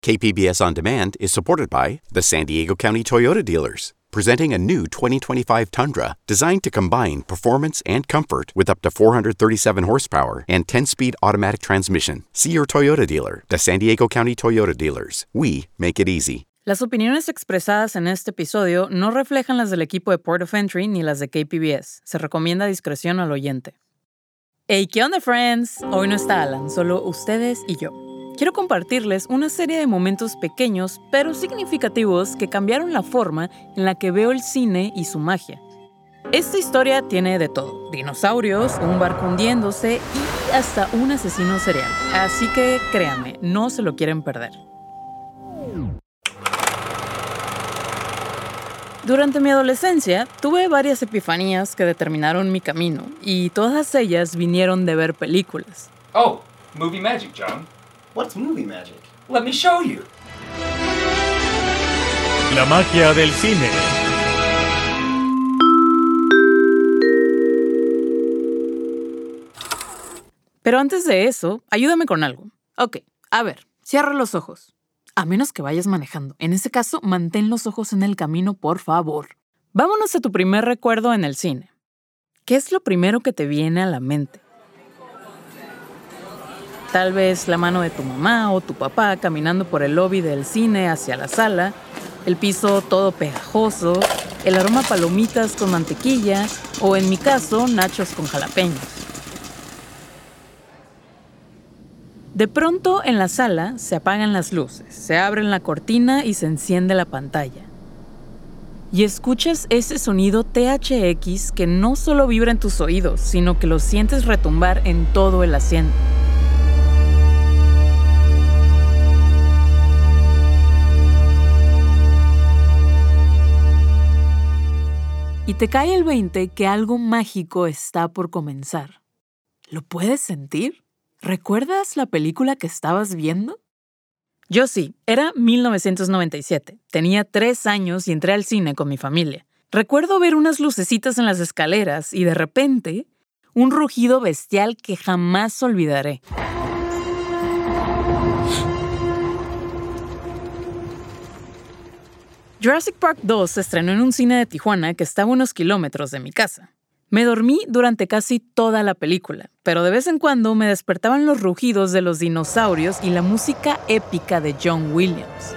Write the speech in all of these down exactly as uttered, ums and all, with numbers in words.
K P B S On Demand is supported by the San Diego County Toyota Dealers, presenting a new twenty twenty-five Tundra designed to combine performance and comfort with up to four hundred thirty-seven horsepower and ten-speed automatic transmission. See your Toyota dealer, the San Diego County Toyota Dealers. We make it easy. Las opiniones expresadas en este episodio no reflejan las del equipo de Port of Entry ni las de K P B S. Se recomienda discreción al oyente. Hey, ¿qué onda, friends? Hoy no está Alan, solo ustedes y yo. Quiero compartirles una serie de momentos pequeños pero significativos que cambiaron la forma en la que veo el cine y su magia. Esta historia tiene de todo: dinosaurios, un barco hundiéndose y hasta un asesino serial. Así que créanme, no se lo quieren perder. Durante mi adolescencia, tuve varias epifanías que determinaron mi camino, y todas ellas vinieron de ver películas. Oh, movie magic, John. What's movie magic? Let me show you. La magia del cine. Pero antes de eso, ayúdame con algo. Ok, a ver, cierra los ojos. A menos que vayas manejando. En ese caso, mantén los ojos en el camino, por favor. Vámonos a tu primer recuerdo en el cine. ¿Qué es lo primero que te viene a la mente? Tal vez la mano de tu mamá o tu papá caminando por el lobby del cine hacia la sala, el piso todo pegajoso, el aroma a palomitas con mantequilla o, en mi caso, nachos con jalapeños. De pronto, en la sala se apagan las luces, se abre la cortina y se enciende la pantalla. Y escuchas ese sonido T H X que no solo vibra en tus oídos, sino que lo sientes retumbar en todo el asiento. Y te cae el veinte que algo mágico está por comenzar. ¿Lo puedes sentir? ¿Recuerdas la película que estabas viendo? Yo sí, era mil novecientos noventa y siete. Tenía tres años y entré al cine con mi familia. Recuerdo ver unas lucecitas en las escaleras y de repente, un rugido bestial que jamás olvidaré. Jurassic Park dos se estrenó en un cine de Tijuana que estaba a unos kilómetros de mi casa. Me dormí durante casi toda la película, pero de vez en cuando me despertaban los rugidos de los dinosaurios y la música épica de John Williams.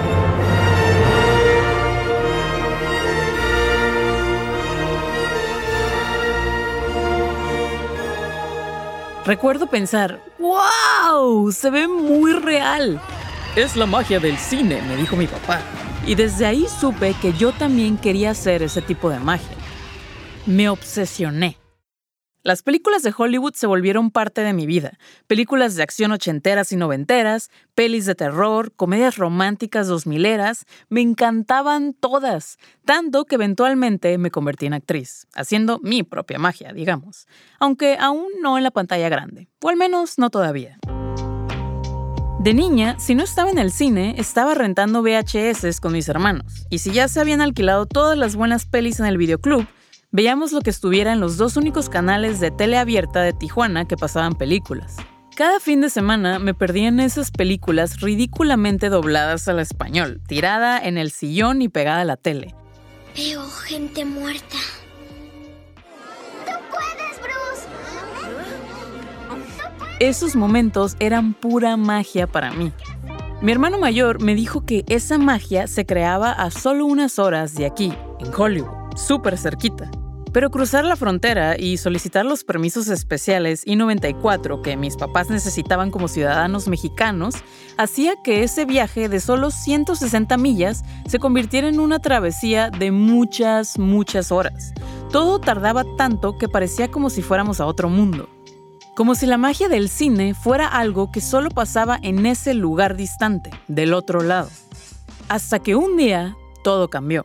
Recuerdo pensar, ¡wow! Se ve muy real. Es la magia del cine, me dijo mi papá. Y desde ahí supe que yo también quería hacer ese tipo de magia. Me obsesioné. Las películas de Hollywood se volvieron parte de mi vida. Películas de acción ochenteras y noventeras, pelis de terror, comedias románticas dos mileras, me encantaban todas, tanto que eventualmente me convertí en actriz, haciendo mi propia magia, digamos, aunque aún no en la pantalla grande, o al menos no todavía. De niña, si no estaba en el cine, estaba rentando V H S con mis hermanos, y si ya se habían alquilado todas las buenas pelis en el videoclub, veíamos lo que estuviera en los dos únicos canales de tele abierta de Tijuana que pasaban películas. Cada fin de semana me perdía en esas películas ridículamente dobladas al español, tirada en el sillón y pegada a la tele. Veo gente muerta. ¡Tú puedes, Bruce! Esos momentos eran pura magia para mí. Mi hermano mayor me dijo que esa magia se creaba a solo unas horas de aquí, en Hollywood, súper cerquita. Pero cruzar la frontera y solicitar los permisos especiales I noventa y cuatro que mis papás necesitaban como ciudadanos mexicanos hacía que ese viaje de solo ciento sesenta millas se convirtiera en una travesía de muchas, muchas horas. Todo tardaba tanto que parecía como si fuéramos a otro mundo. Como si la magia del cine fuera algo que solo pasaba en ese lugar distante, del otro lado. Hasta que un día todo cambió.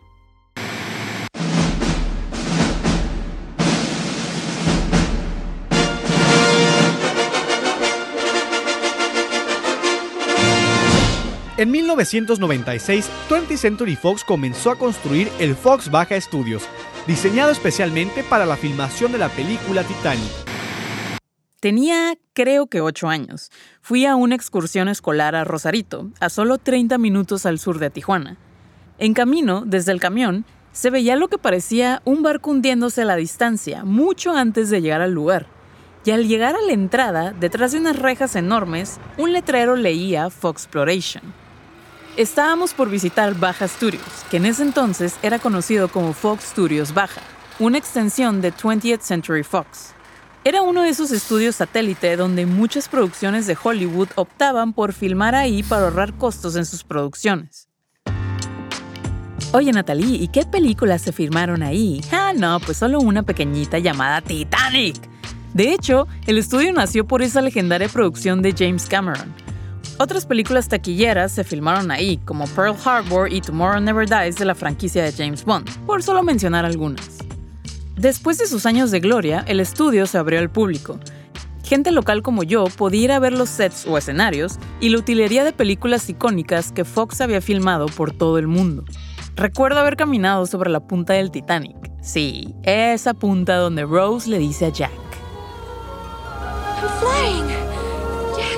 En mil novecientos noventa y seis, twentieth Century Fox comenzó a construir el Fox Baja Studios, diseñado especialmente para la filmación de la película Titanic. Tenía, creo que ocho años. Fui a una excursión escolar a Rosarito, a solo treinta minutos al sur de Tijuana. En camino, desde el camión, se veía lo que parecía un barco hundiéndose a la distancia, mucho antes de llegar al lugar. Y al llegar a la entrada, detrás de unas rejas enormes, un letrero leía Foxploration. Estábamos por visitar Baja Studios, que en ese entonces era conocido como Fox Studios Baja, una extensión de twentieth Century Fox. Era uno de esos estudios satélite donde muchas producciones de Hollywood optaban por filmar ahí para ahorrar costos en sus producciones. Oye, Natalie, ¿y qué películas se filmaron ahí? Ah, no, pues solo una pequeñita llamada Titanic. De hecho, el estudio nació por esa legendaria producción de James Cameron. Otras películas taquilleras se filmaron ahí, como Pearl Harbor y Tomorrow Never Dies de la franquicia de James Bond, por solo mencionar algunas. Después de sus años de gloria, el estudio se abrió al público. Gente local como yo podía ir a ver los sets o escenarios y la utilería de películas icónicas que Fox había filmado por todo el mundo. Recuerdo haber caminado sobre la punta del Titanic. Sí, esa punta donde Rose le dice a Jack: I'm flying. Jack.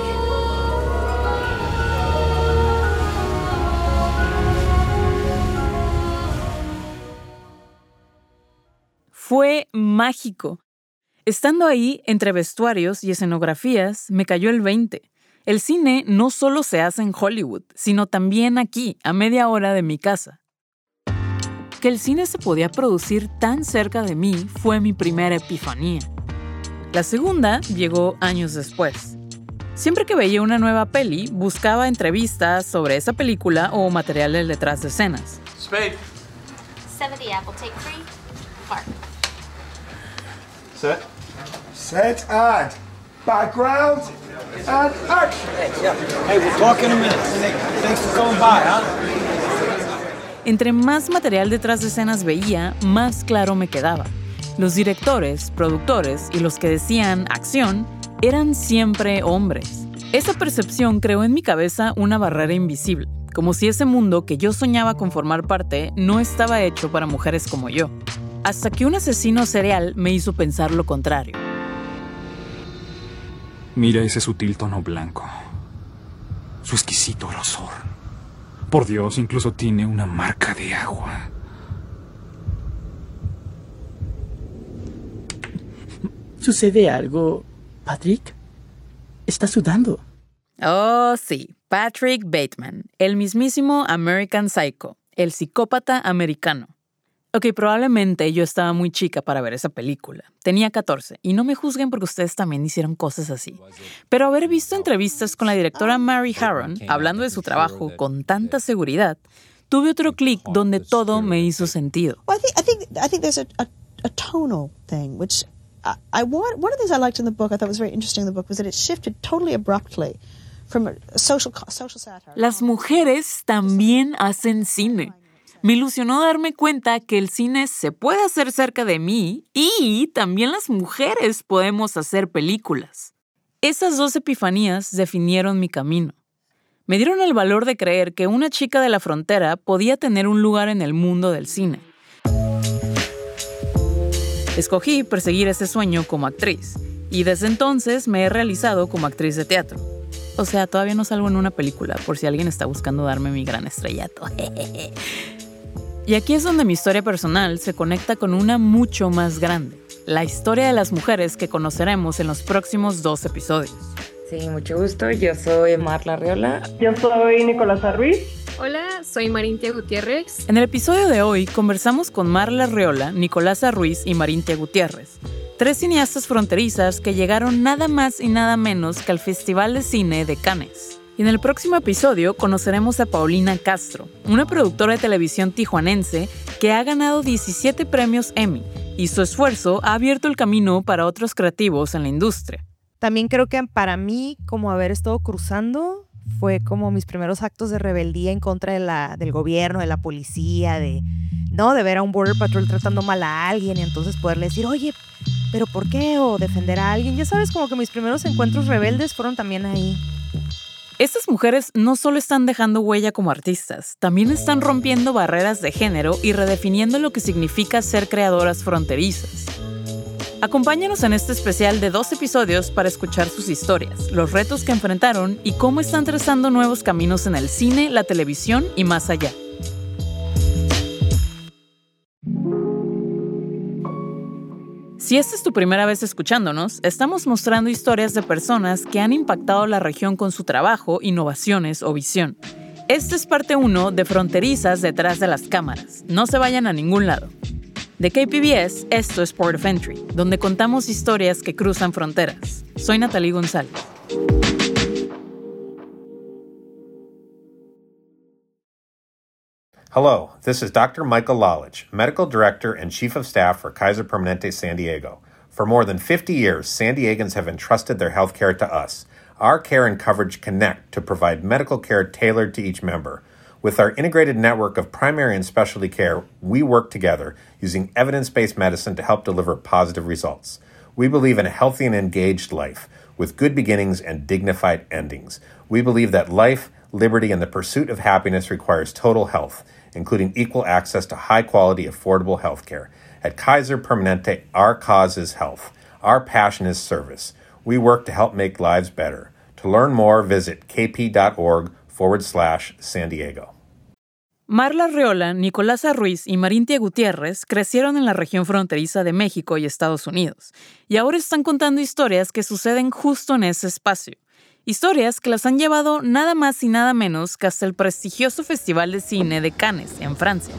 Fue mágico. Estando ahí, entre vestuarios y escenografías, me cayó el veinte. El cine no solo se hace en Hollywood, sino también aquí, a media hora de mi casa. Que el cine se podía producir tan cerca de mí fue mi primera epifanía. La segunda llegó años después. Siempre que veía una nueva peli, buscaba entrevistas sobre esa película o material del detrás de escenas. Spade. seventy Apple, take three. Park. Set. Set and background and action. Hey, we'll talk in a minute. Thanks for coming by, huh? Entre más material detrás de escenas veía, más claro me quedaba. Los directores, productores y los que decían acción eran siempre hombres. Esa percepción creó en mi cabeza una barrera invisible, como si ese mundo que yo soñaba con formar parte no estaba hecho para mujeres como yo. Hasta que un asesino serial me hizo pensar lo contrario. Mira ese sutil tono blanco. Su exquisito grosor. Por Dios, incluso tiene una marca de agua. ¿Sucede algo, Patrick? Está sudando. Oh, sí, Patrick Bateman, el mismísimo American Psycho, el psicópata americano. Ok, probablemente yo estaba muy chica para ver esa película. Tenía catorce, y no me juzguen porque ustedes también hicieron cosas así. Pero haber visto entrevistas con la directora Mary Harron, hablando de su trabajo con tanta seguridad, tuve otro clic donde todo me hizo sentido. Well, I think I think I think there's a, a, a tonal thing, which I, I want. One of the things I liked in the book, I thought was very interesting in the book, was that it shifted totally abruptly from a social social satire. Las mujeres también hacen cine. Me ilusionó darme cuenta que el cine se puede hacer cerca de mí y también las mujeres podemos hacer películas. Esas dos epifanías definieron mi camino. Me dieron el valor de creer que una chica de la frontera podía tener un lugar en el mundo del cine. Escogí perseguir ese sueño como actriz y desde entonces me he realizado como actriz de teatro. O sea, todavía no salgo en una película por si alguien está buscando darme mi gran estrellato. Y aquí es donde mi historia personal se conecta con una mucho más grande, la historia de las mujeres que conoceremos en los próximos dos episodios. Sí, mucho gusto. Yo soy Marla Arriola. Yo soy Nicolasa Ruiz. Hola, soy Marintia Gutiérrez. En el episodio de hoy conversamos con Marla Arriola, Nicolasa Ruiz y Marintia Gutiérrez, tres cineastas fronterizas que llegaron nada más y nada menos que al Festival de Cine de Cannes. Y en el próximo episodio conoceremos a Paulina Castro, una productora de televisión tijuanense que ha ganado diecisiete premios Emmy y su esfuerzo ha abierto el camino para otros creativos en la industria. También creo que para mí, como haber estado cruzando, fue como mis primeros actos de rebeldía en contra de la, del gobierno, de la policía, de, ¿no? de ver a un Border Patrol tratando mal a alguien y entonces poderle decir, oye, ¿pero por qué? O defender a alguien. Ya sabes, como que mis primeros encuentros rebeldes fueron también ahí. Estas mujeres no solo están dejando huella como artistas, también están rompiendo barreras de género y redefiniendo lo que significa ser creadoras fronterizas. Acompáñanos en este especial de dos episodios para escuchar sus historias, los retos que enfrentaron y cómo están trazando nuevos caminos en el cine, la televisión y más allá. Si esta es tu primera vez escuchándonos, estamos mostrando historias de personas que han impactado la región con su trabajo, innovaciones o visión. Esta es parte uno de Fronterizas detrás de las cámaras. No se vayan a ningún lado. De K P B S, esto es Port of Entry, donde contamos historias que cruzan fronteras. Soy Natalie González. Hello, this is Doctor Michael Lalich, Medical Director and Chief of Staff for Kaiser Permanente San Diego. For more than fifty years, San Diegans have entrusted their health care to us. Our care and coverage connect to provide medical care tailored to each member. With our integrated network of primary and specialty care, we work together using evidence-based medicine to help deliver positive results. We believe in a healthy and engaged life, with good beginnings and dignified endings. We believe that life, liberty, and the pursuit of happiness requires total health, including equal access to high-quality, affordable health care. At Kaiser Permanente, our cause is health. Our passion is service. We work to help make lives better. To learn more, visit kp.org forward slash San Diego. Marla Arriola, Nicolasa Ruiz y Marintia Gutiérrez crecieron en la región fronteriza de México y Estados Unidos, y ahora están contando historias que suceden justo en ese espacio. Historias que las han llevado nada más y nada menos que hasta el prestigioso Festival de Cine de Cannes, en Francia.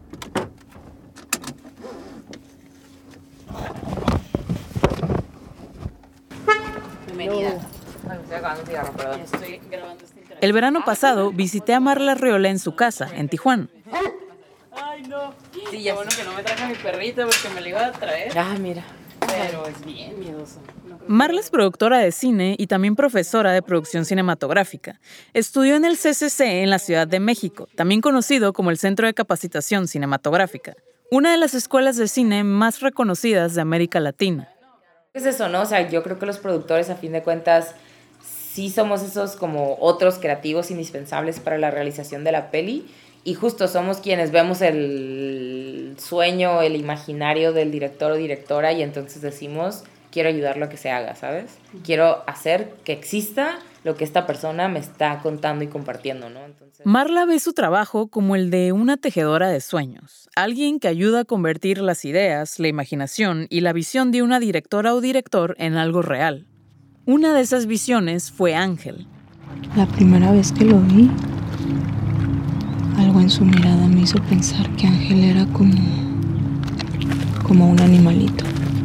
Bienvenida. Estoy acabando un cigarro, perdón. Estoy grabando este internet. El verano pasado visité a Marla Arriola en su casa, en Tijuana. Ay, no. Sí, ya bueno que no me traje a mi perrito porque me lo iba a traer. Ah, mira. Pero es bien miedoso. Marla es productora de cine y también profesora de producción cinematográfica. Estudió en el C C C en la Ciudad de México, también conocido como el Centro de Capacitación Cinematográfica, una de las escuelas de cine más reconocidas de América Latina. Es eso, ¿no? O sea, yo creo que los productores, a fin de cuentas, sí somos esos como otros creativos indispensables para la realización de la peli. Y justo somos quienes vemos el sueño, el imaginario del director o directora y entonces decimos, quiero ayudarlo a que se haga, ¿sabes? Quiero hacer que exista lo que esta persona me está contando y compartiendo, ¿no? Entonces... Marla ve su trabajo como el de una tejedora de sueños, alguien que ayuda a convertir las ideas, la imaginación y la visión de una directora o director en algo real. Una de esas visiones fue Ángel. La primera vez que lo vi, algo en su mirada me hizo pensar que Ángel era como, como un animalito.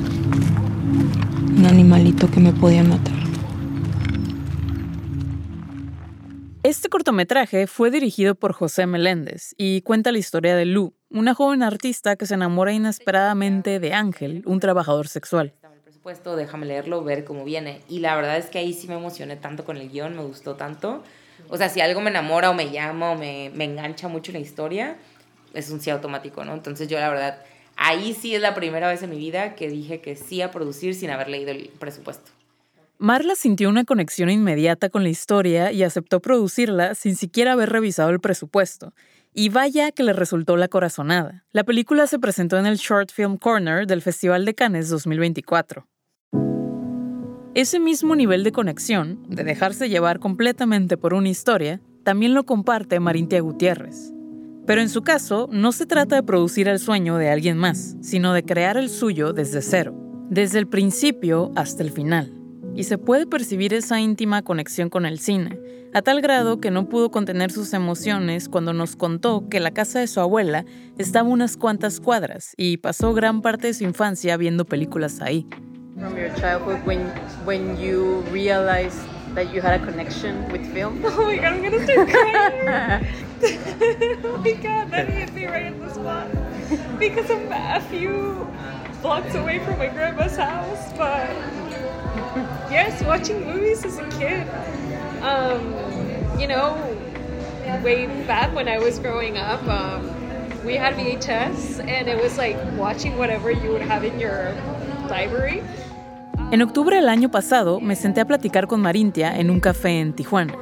Un animalito que me podía matar. Este cortometraje fue dirigido por José Meléndez y cuenta la historia de Lu, una joven artista que se enamora inesperadamente de Ángel, un trabajador sexual. El presupuesto, déjame leerlo, ver cómo viene. Y la verdad es que ahí sí me emocioné tanto con el guión, me gustó tanto. O sea, si algo me enamora o me llama o me, me engancha mucho en la historia, es un sí automático, ¿no? Entonces yo la verdad, ahí sí es la primera vez en mi vida que dije que sí a producir sin haber leído el presupuesto. Marla sintió una conexión inmediata con la historia y aceptó producirla sin siquiera haber revisado el presupuesto. Y vaya que le resultó la corazonada. La película se presentó en el Short Film Corner del Festival de Cannes dos mil veinticuatro. Ese mismo nivel de conexión, de dejarse llevar completamente por una historia, también lo comparte Marintia Gutiérrez. Pero en su caso, no se trata de producir el sueño de alguien más, sino de crear el suyo desde cero, desde el principio hasta el final. Y se puede percibir esa íntima conexión con el cine, a tal grado que no pudo contener sus emociones cuando nos contó que la casa de su abuela estaba unas cuantas cuadras y pasó gran parte de su infancia viendo películas ahí. From your childhood, when when you realized that you had a connection with film. Oh my God, I'm gonna start crying. Oh my God, that hit me right in the spot. Because I'm a few blocks away from my grandma's house, but yes, watching movies as a kid. Um, you know, way back when I was growing up, um, we had V H S, and it was like watching whatever you would have in your library. En octubre del año pasado me senté a platicar con Marintia en un café en Tijuana.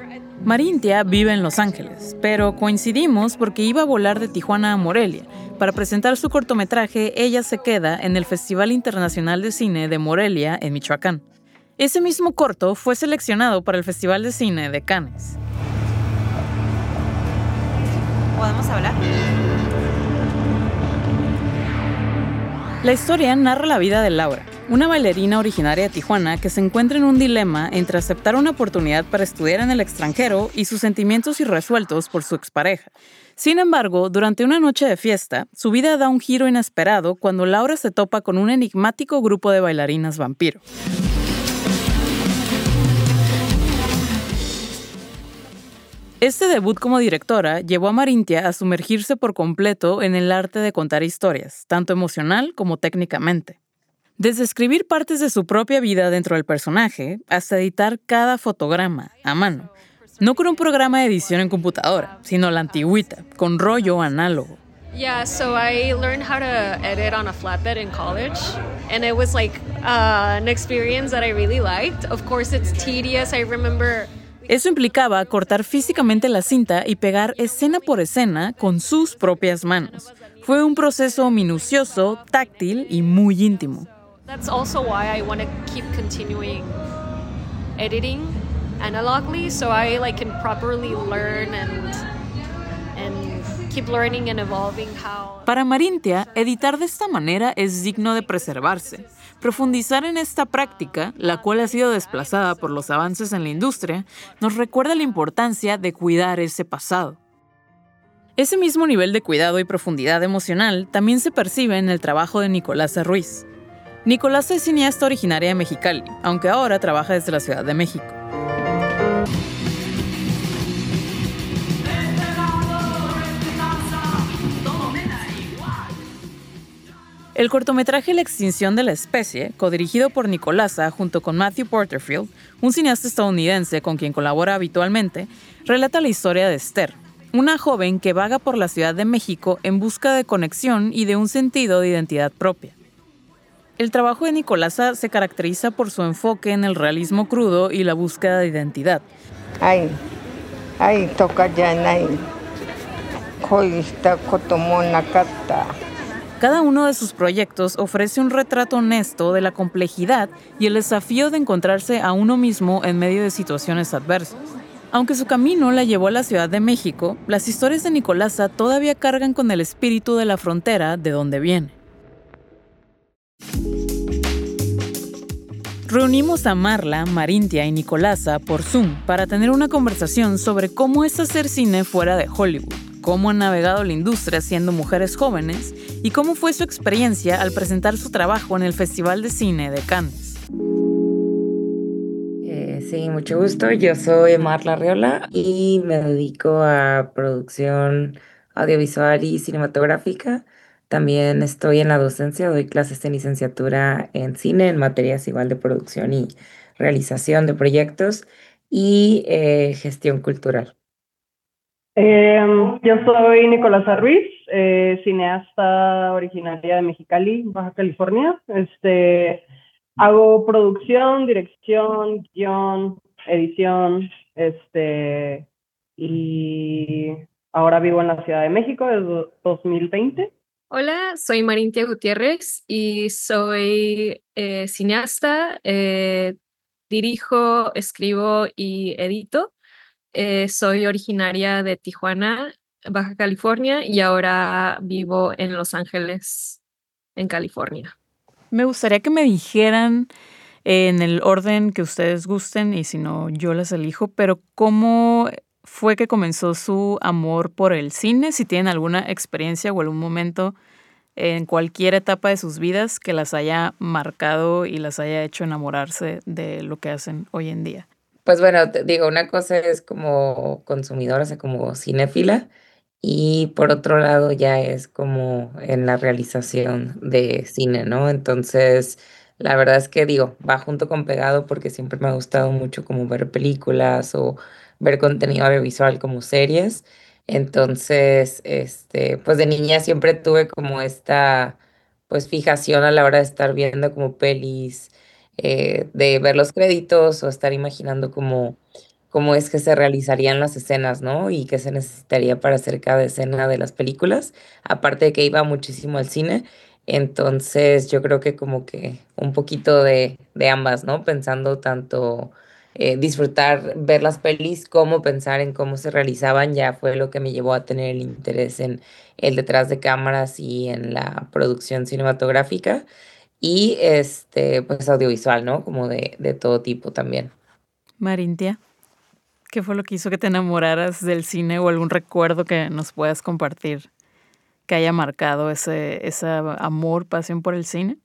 Marintia vive en Los Ángeles, pero coincidimos porque iba a volar de Tijuana a Morelia. Para presentar su cortometraje, ella se queda en el Festival Internacional de Cine de Morelia, en Michoacán. Ese mismo corto fue seleccionado para el Festival de Cine de Cannes. ¿Podemos hablar? La historia narra la vida de Laura, una bailarina originaria de Tijuana que se encuentra en un dilema entre aceptar una oportunidad para estudiar en el extranjero y sus sentimientos irresueltos por su expareja. Sin embargo, durante una noche de fiesta, su vida da un giro inesperado cuando Laura se topa con un enigmático grupo de bailarinas vampiro. Este debut como directora llevó a Marintia a sumergirse por completo en el arte de contar historias, tanto emocional como técnicamente. Desde escribir partes de su propia vida dentro del personaje, hasta editar cada fotograma a mano. No con un programa de edición en computadora, sino la antigüita, con rollo análogo. Yeah, so I learned how to edit on a flatbed in college, and it was like uh, an experience that I really liked. Of course, it's tedious. I remember... Eso implicaba cortar físicamente la cinta y pegar escena por escena con sus propias manos. Fue un proceso minucioso, táctil y muy íntimo. That's also why I want to keep continuing editing analogly, so I like can properly learn and and keep learning and evolving how. Para Marintia, editar de esta manera es digno de preservarse. Profundizar en esta práctica, la cual ha sido desplazada por los avances en la industria, nos recuerda la importancia de cuidar ese pasado. Ese mismo nivel de cuidado y profundidad emocional también se percibe en el trabajo de Nicolasa Ruiz. Nicolasa es cineasta originaria de Mexicali, aunque ahora trabaja desde la Ciudad de México. El cortometraje La extinción de la especie, codirigido por Nicolasa junto con Matthew Porterfield, un cineasta estadounidense con quien colabora habitualmente, relata la historia de Esther, una joven que vaga por la Ciudad de México en busca de conexión y de un sentido de identidad propia. El trabajo de Nicolasa se caracteriza por su enfoque en el realismo crudo y la búsqueda de identidad. Ay, ay, toca ya, ay, está cotomonacata. Cada uno de sus proyectos ofrece un retrato honesto de la complejidad y el desafío de encontrarse a uno mismo en medio de situaciones adversas. Aunque su camino la llevó a la Ciudad de México, las historias de Nicolasa todavía cargan con el espíritu de la frontera de donde viene. Reunimos a Marla, Marintia y Nicolasa por Zoom para tener una conversación sobre cómo es hacer cine fuera de Hollywood, cómo han navegado la industria siendo mujeres jóvenes y cómo fue su experiencia al presentar su trabajo en el Festival de Cine de Cannes. Eh, sí, mucho gusto. Yo soy Marla Arreola y me dedico a producción audiovisual y cinematográfica. También estoy en la docencia, doy clases de licenciatura en cine, en materias igual de producción y realización de proyectos y eh, gestión cultural. Eh, yo soy Nicolasa Ruiz, eh, cineasta originaria de Mexicali, Baja California. Este, hago producción, dirección, guión, edición, este, y ahora vivo en la Ciudad de México desde dos mil veinte. Hola, soy Marintia Gutiérrez y soy eh, cineasta, eh, dirijo, escribo y edito. Eh, soy originaria de Tijuana, Baja California, y ahora vivo en Los Ángeles, en California. Me gustaría que me dijeran en el orden que ustedes gusten, y si no, yo las elijo, pero ¿cómo fue que comenzó su amor por el cine? Si tienen alguna experiencia o algún momento en cualquier etapa de sus vidas que las haya marcado y las haya hecho enamorarse de lo que hacen hoy en día. Pues bueno, te digo, una cosa es como consumidora, o sea, como cinéfila, y por otro lado ya es como en la realización de cine, ¿no? Entonces, la verdad es que digo, va junto con pegado porque siempre me ha gustado mucho como ver películas o ver contenido audiovisual como series. Entonces, este, pues de niña siempre tuve como esta, pues fijación a la hora de estar viendo como pelis, eh, de ver los créditos o estar imaginando como cómo es que se realizarían las escenas, ¿no? Y qué se necesitaría para hacer cada escena de las películas, aparte de que iba muchísimo al cine. Entonces yo creo que como que un poquito de, de ambas, ¿no? Pensando tanto eh, disfrutar ver las pelis como pensar en cómo se realizaban ya fue lo que me llevó a tener el interés en el detrás de cámaras y en la producción cinematográfica y este pues audiovisual, ¿no? Como de, de todo tipo también. Marintia, ¿qué fue lo que hizo que te enamoraras del cine o algún recuerdo que nos puedas compartir que haya marcado ese, ese amor, pasión por el cine?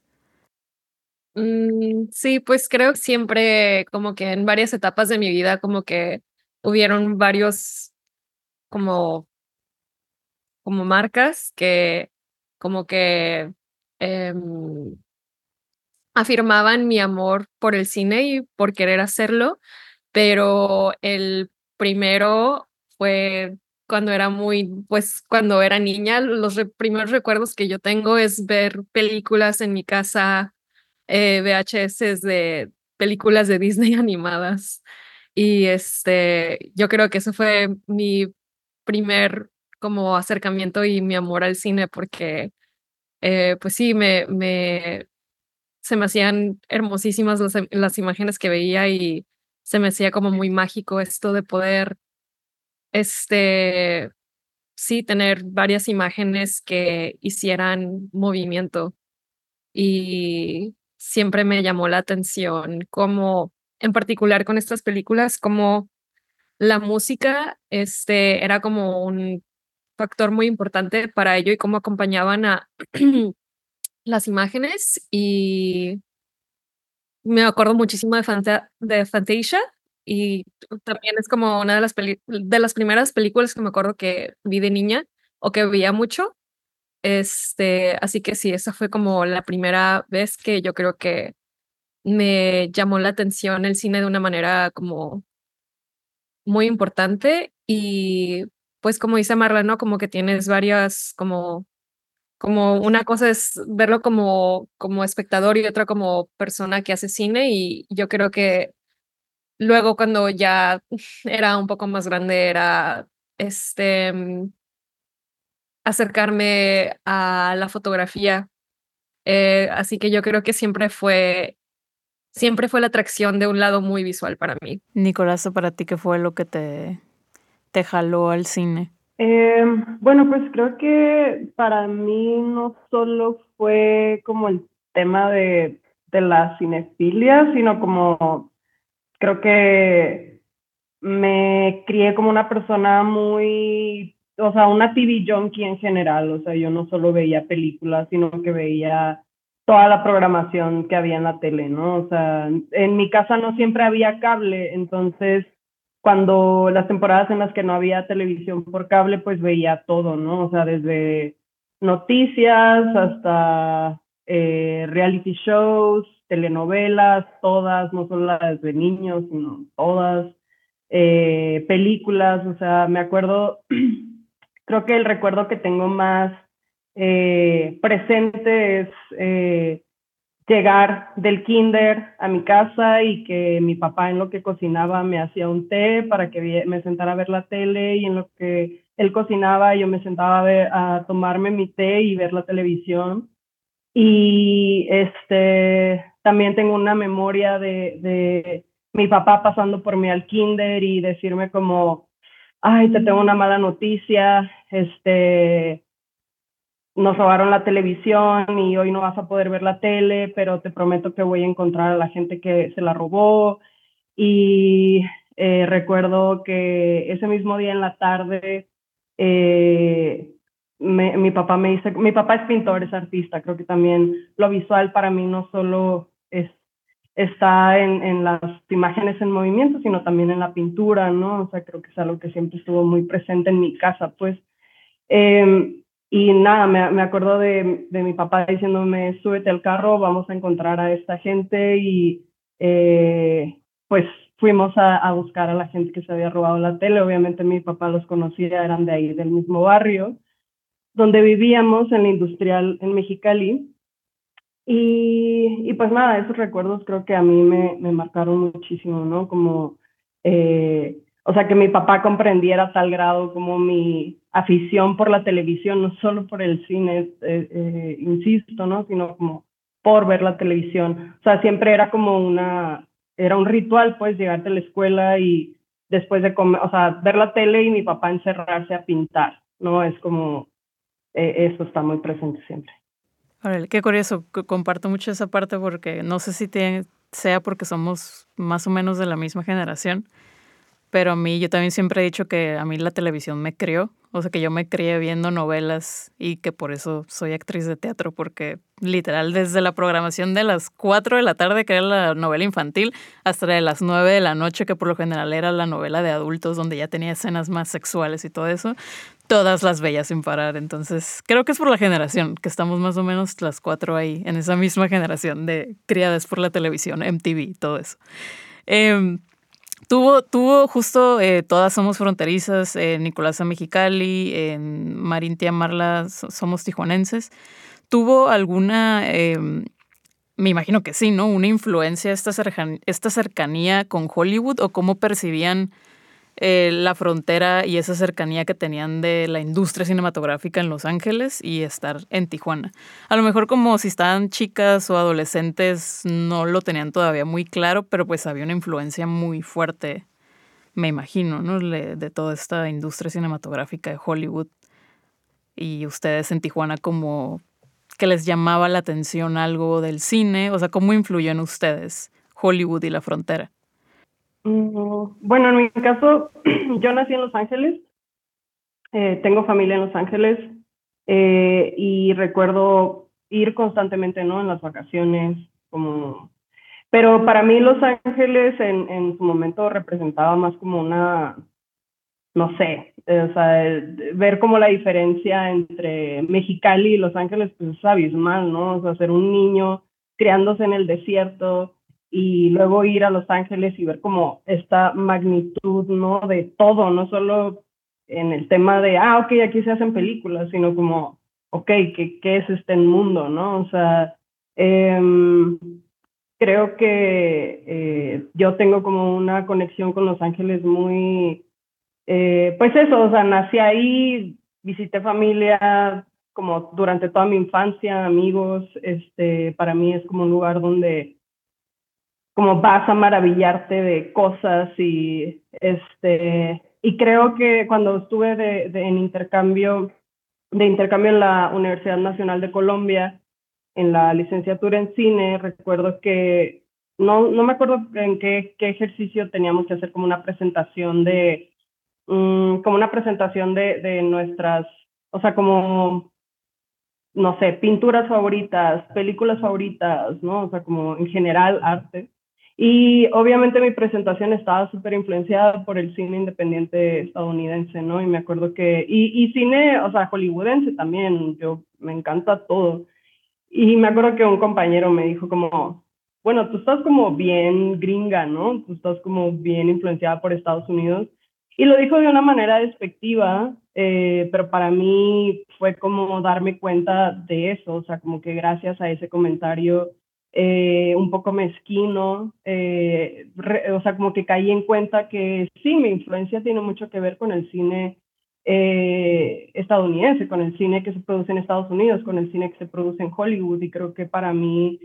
Mm, sí, pues creo que siempre como que en varias etapas de mi vida como que hubieron varios como, como marcas que como que em, afirmaban mi amor por el cine y por querer hacerlo, pero el primero fue cuando era muy, pues cuando era niña, los re- primeros recuerdos que yo tengo es ver películas en mi casa, eh, V H S de películas de Disney animadas. Y este, yo creo que eso fue mi primer como acercamiento y mi amor al cine, porque eh, pues sí, me, me, se me hacían hermosísimas las, las imágenes que veía y se me hacía como muy mágico esto de poder, este, sí, tener varias imágenes que hicieran movimiento. Y siempre me llamó la atención cómo, en particular con estas películas, como la música, este, era como un factor muy importante para ello y cómo acompañaban a las imágenes. Y me acuerdo muchísimo de, Fanta de Fantasia y también es como una de las, peli de las primeras películas que me acuerdo que vi de niña o que veía mucho. Este, así que sí, esa fue como la primera vez que yo creo que me llamó la atención el cine de una manera como muy importante y pues como dice Marla, ¿no? Como que tienes varias, como, como una cosa es verlo como, como espectador y otra como persona que hace cine y yo creo que luego cuando ya era un poco más grande era este mm, acercarme a la fotografía. Eh, así que yo creo que siempre fue, siempre fue la atracción de un lado muy visual para mí. Nicolás, ¿para ti qué fue lo que te, te jaló al cine? Eh, bueno, pues creo que para mí no solo fue como el tema de, de la cinefilia, sino como creo que me crié como una persona muy, o sea, una T V junkie en general, o sea, yo no solo veía películas, sino que veía toda la programación que había en la tele, ¿no? O sea, en mi casa no siempre había cable, entonces cuando las temporadas en las que no había televisión por cable, pues veía todo, ¿no? O sea, desde noticias hasta eh, reality shows, telenovelas, todas, no solo las de niños, sino todas, eh, películas, o sea, me acuerdo, creo que el recuerdo que tengo más eh, presente es eh, llegar del kinder a mi casa y que mi papá en lo que cocinaba me hacía un té para que me sentara a ver la tele y en lo que él cocinaba yo me sentaba a, ver, a tomarme mi té y ver la televisión. Y este, también tengo una memoria de, de mi papá pasando por mí al kinder y decirme como, ay, te tengo una mala noticia, este, nos robaron la televisión y hoy no vas a poder ver la tele, pero te prometo que voy a encontrar a la gente que se la robó. Y eh, recuerdo que ese mismo día en la tarde, eh, me, mi papá me dice, mi papá es pintor, es artista, creo que también lo visual para mí no solo es, está en, en las imágenes en movimiento, sino también en la pintura, ¿no? O sea, creo que es algo que siempre estuvo muy presente en mi casa, pues. Eh, y nada, me, me acuerdo de, de mi papá diciéndome, súbete al carro, vamos a encontrar a esta gente y eh, pues fuimos a, a buscar a la gente que se había robado la tele. Obviamente mi papá los conocía, eran de ahí, del mismo barrio, donde vivíamos, en la Industrial, en Mexicali. Y, y pues nada, esos recuerdos creo que a mí me, me marcaron muchísimo, ¿no? Como Eh, o sea, que mi papá comprendiera a tal grado como mi afición por la televisión, no solo por el cine, eh, eh, insisto, ¿no? Sino como por ver la televisión. O sea, siempre era como una, era un ritual, pues, llegar de la escuela y después de comer, o sea, ver la tele y mi papá encerrarse a pintar, ¿no? Es como, eh, eso está muy presente siempre. Órale, qué curioso, c- comparto mucho esa parte porque no sé si tiene- sea porque somos más o menos de la misma generación, pero a mí yo también siempre he dicho que a mí la televisión me crió, o sea que yo me crié viendo novelas y que por eso soy actriz de teatro, porque literal desde la programación de las cuatro de la tarde, que era la novela infantil, hasta de las nueve de la noche, que por lo general era la novela de adultos, donde ya tenía escenas más sexuales y todo eso, todas las veía sin parar. Entonces creo que es por la generación, que estamos más o menos las cuatro ahí, en esa misma generación de criadas por la televisión, M T V, todo eso. Em, Tuvo, tuvo justo eh, Todas Somos Fronterizas, eh, Nicolás a Mexicali, en Marintia Marla so- Somos Tijuanenses. ¿Tuvo alguna, eh, me imagino que sí, ¿no? Una influencia, esta, cercan- esta cercanía con Hollywood o cómo percibían eh, la frontera y esa cercanía que tenían de la industria cinematográfica en Los Ángeles y estar en Tijuana? A lo mejor como si estaban chicas o adolescentes no lo tenían todavía muy claro, pero pues había una influencia muy fuerte, me imagino, ¿no? Le- de toda esta industria cinematográfica de Hollywood y ustedes en Tijuana como que les llamaba la atención algo del cine, o sea, ¿cómo influyó en ustedes Hollywood y la frontera? Mm, Bueno, en mi caso, yo nací en Los Ángeles, eh, tengo familia en Los Ángeles, eh, y recuerdo ir constantemente, ¿no? En las vacaciones, como... Pero para mí Los Ángeles en, en su momento representaba más como una, no sé, eh, o sea, eh, ver como la diferencia entre Mexicali y Los Ángeles, pues es abismal, ¿no? O sea, ser un niño criándose en el desierto y luego ir a Los Ángeles y ver como esta magnitud, ¿no? De todo, no solo en el tema de, ah, ok, aquí se hacen películas, sino como, ok, ¿qué, qué es este mundo, no? O sea, eh, creo que eh, yo tengo como una conexión con Los Ángeles muy eh, pues eso, o sea, nací ahí, visité familia como durante toda mi infancia, amigos, este, para mí es como un lugar donde como vas a maravillarte de cosas y este, y creo que cuando estuve de, de, en intercambio, de intercambio en la Universidad Nacional de Colombia, en la licenciatura en cine, recuerdo que, no, no me acuerdo en qué, qué ejercicio teníamos que hacer como una presentación de Mm, como una presentación de, de nuestras, o sea, como, no sé, pinturas favoritas, películas favoritas, ¿no? O sea, como en general arte. Y obviamente mi presentación estaba súper influenciada por el cine independiente estadounidense, ¿no? Y me acuerdo que, y, y cine, o sea, hollywoodense también, yo me encanta todo. Y me acuerdo que un compañero me dijo como, bueno, tú estás como bien gringa, ¿no? Tú estás como bien influenciada por Estados Unidos. Y lo dijo de una manera despectiva, eh, pero para mí fue como darme cuenta de eso, o sea, como que gracias a ese comentario eh, un poco mezquino, eh, re, o sea, como que caí en cuenta que sí, mi influencia tiene mucho que ver con el cine eh, estadounidense, con el cine que se produce en Estados Unidos, con el cine que se produce en Hollywood, y creo que para mí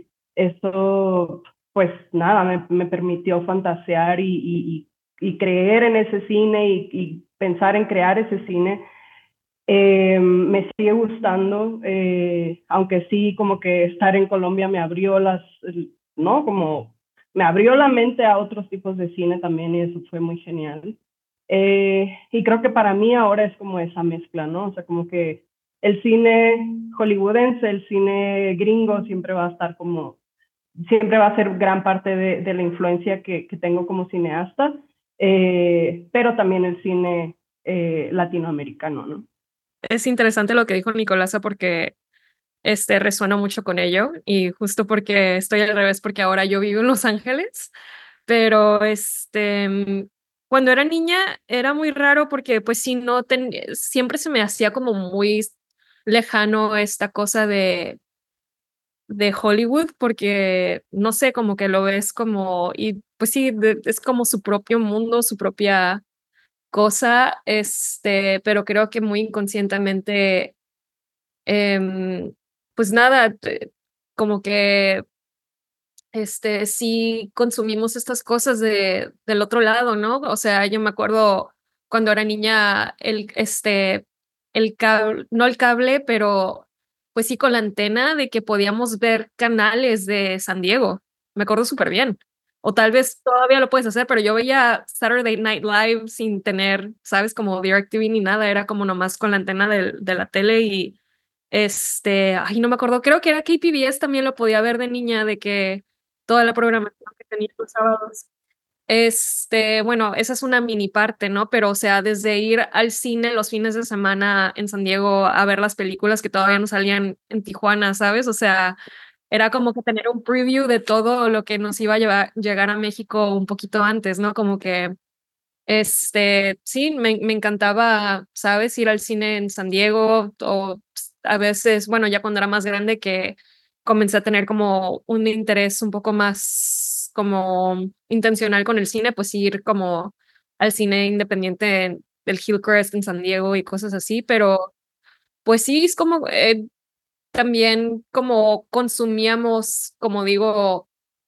esto, pues nada, me, me permitió fantasear y, y, y creer en ese cine y, y pensar en crear ese cine. Eh, me sigue gustando, eh, aunque sí, como que estar en Colombia me abrió las, ¿no? Como me abrió la mente a otros tipos de cine también y eso fue muy genial. Eh, y creo que para mí ahora es como esa mezcla, ¿no? O sea, como que el cine hollywoodense, el cine gringo siempre va a estar como, siempre va a ser gran parte de, de la influencia que, que tengo como cineasta, eh, pero también el cine eh, latinoamericano, ¿no? Es interesante lo que dijo Nicolasa porque este, resuena mucho con ello y justo porque estoy al revés porque ahora yo vivo en Los Ángeles, pero este, cuando era niña era muy raro porque pues si no, ten, siempre se me hacía como muy lejano esta cosa de de Hollywood porque no sé, como que lo ves como y pues sí, de- es como su propio mundo, su propia cosa, este, pero creo que muy inconscientemente, em, pues nada, te- como que este, sí consumimos estas cosas de, del otro lado, ¿no? O sea, yo me acuerdo cuando era niña, el, este, el cable, no el cable, pero pues sí con la antena de que podíamos ver canales de San Diego. Me acuerdo súper bien. O tal vez todavía lo puedes hacer, pero yo veía Saturday Night Live sin tener, ¿sabes? Como DirecTV ni nada, era como nomás con la antena del- de, la tele y este, ay, no me acuerdo, creo que era K P B S también lo podía ver de niña, de que toda la programación que tenía los sábados. Este, bueno, esa es una mini parte, ¿no? Pero, o sea, desde ir al cine los fines de semana en San Diego a ver las películas que todavía no salían en Tijuana, ¿sabes? O sea, era como que tener un preview de todo lo que nos iba a llevar, llegar a México un poquito antes, ¿no? Como que, este, sí, me, me encantaba, ¿sabes? Ir al cine en San Diego o pues, a veces, bueno, ya cuando era más grande que comencé a tener como un interés un poco más como intencional con el cine, pues ir como al cine independiente en- del Hillcrest en San Diego y cosas así, pero pues sí, es como eh, también como consumíamos, como digo,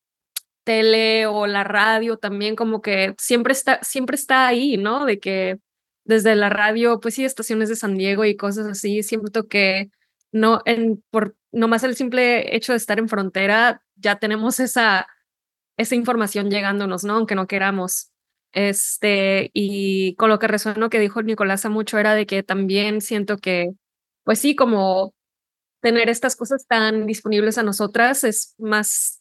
tele o la radio también como que siempre está, siempre está ahí, ¿no? De que desde la radio, pues sí, estaciones de San Diego y cosas así, siento que no, en, por nomás el simple hecho de estar en frontera, ya tenemos esa, esa información llegándonos, ¿no? Aunque no queramos. Este, y con lo que resueno que dijo Nicolasa mucho era de que también siento que, pues sí, como tener estas cosas tan disponibles a nosotras es más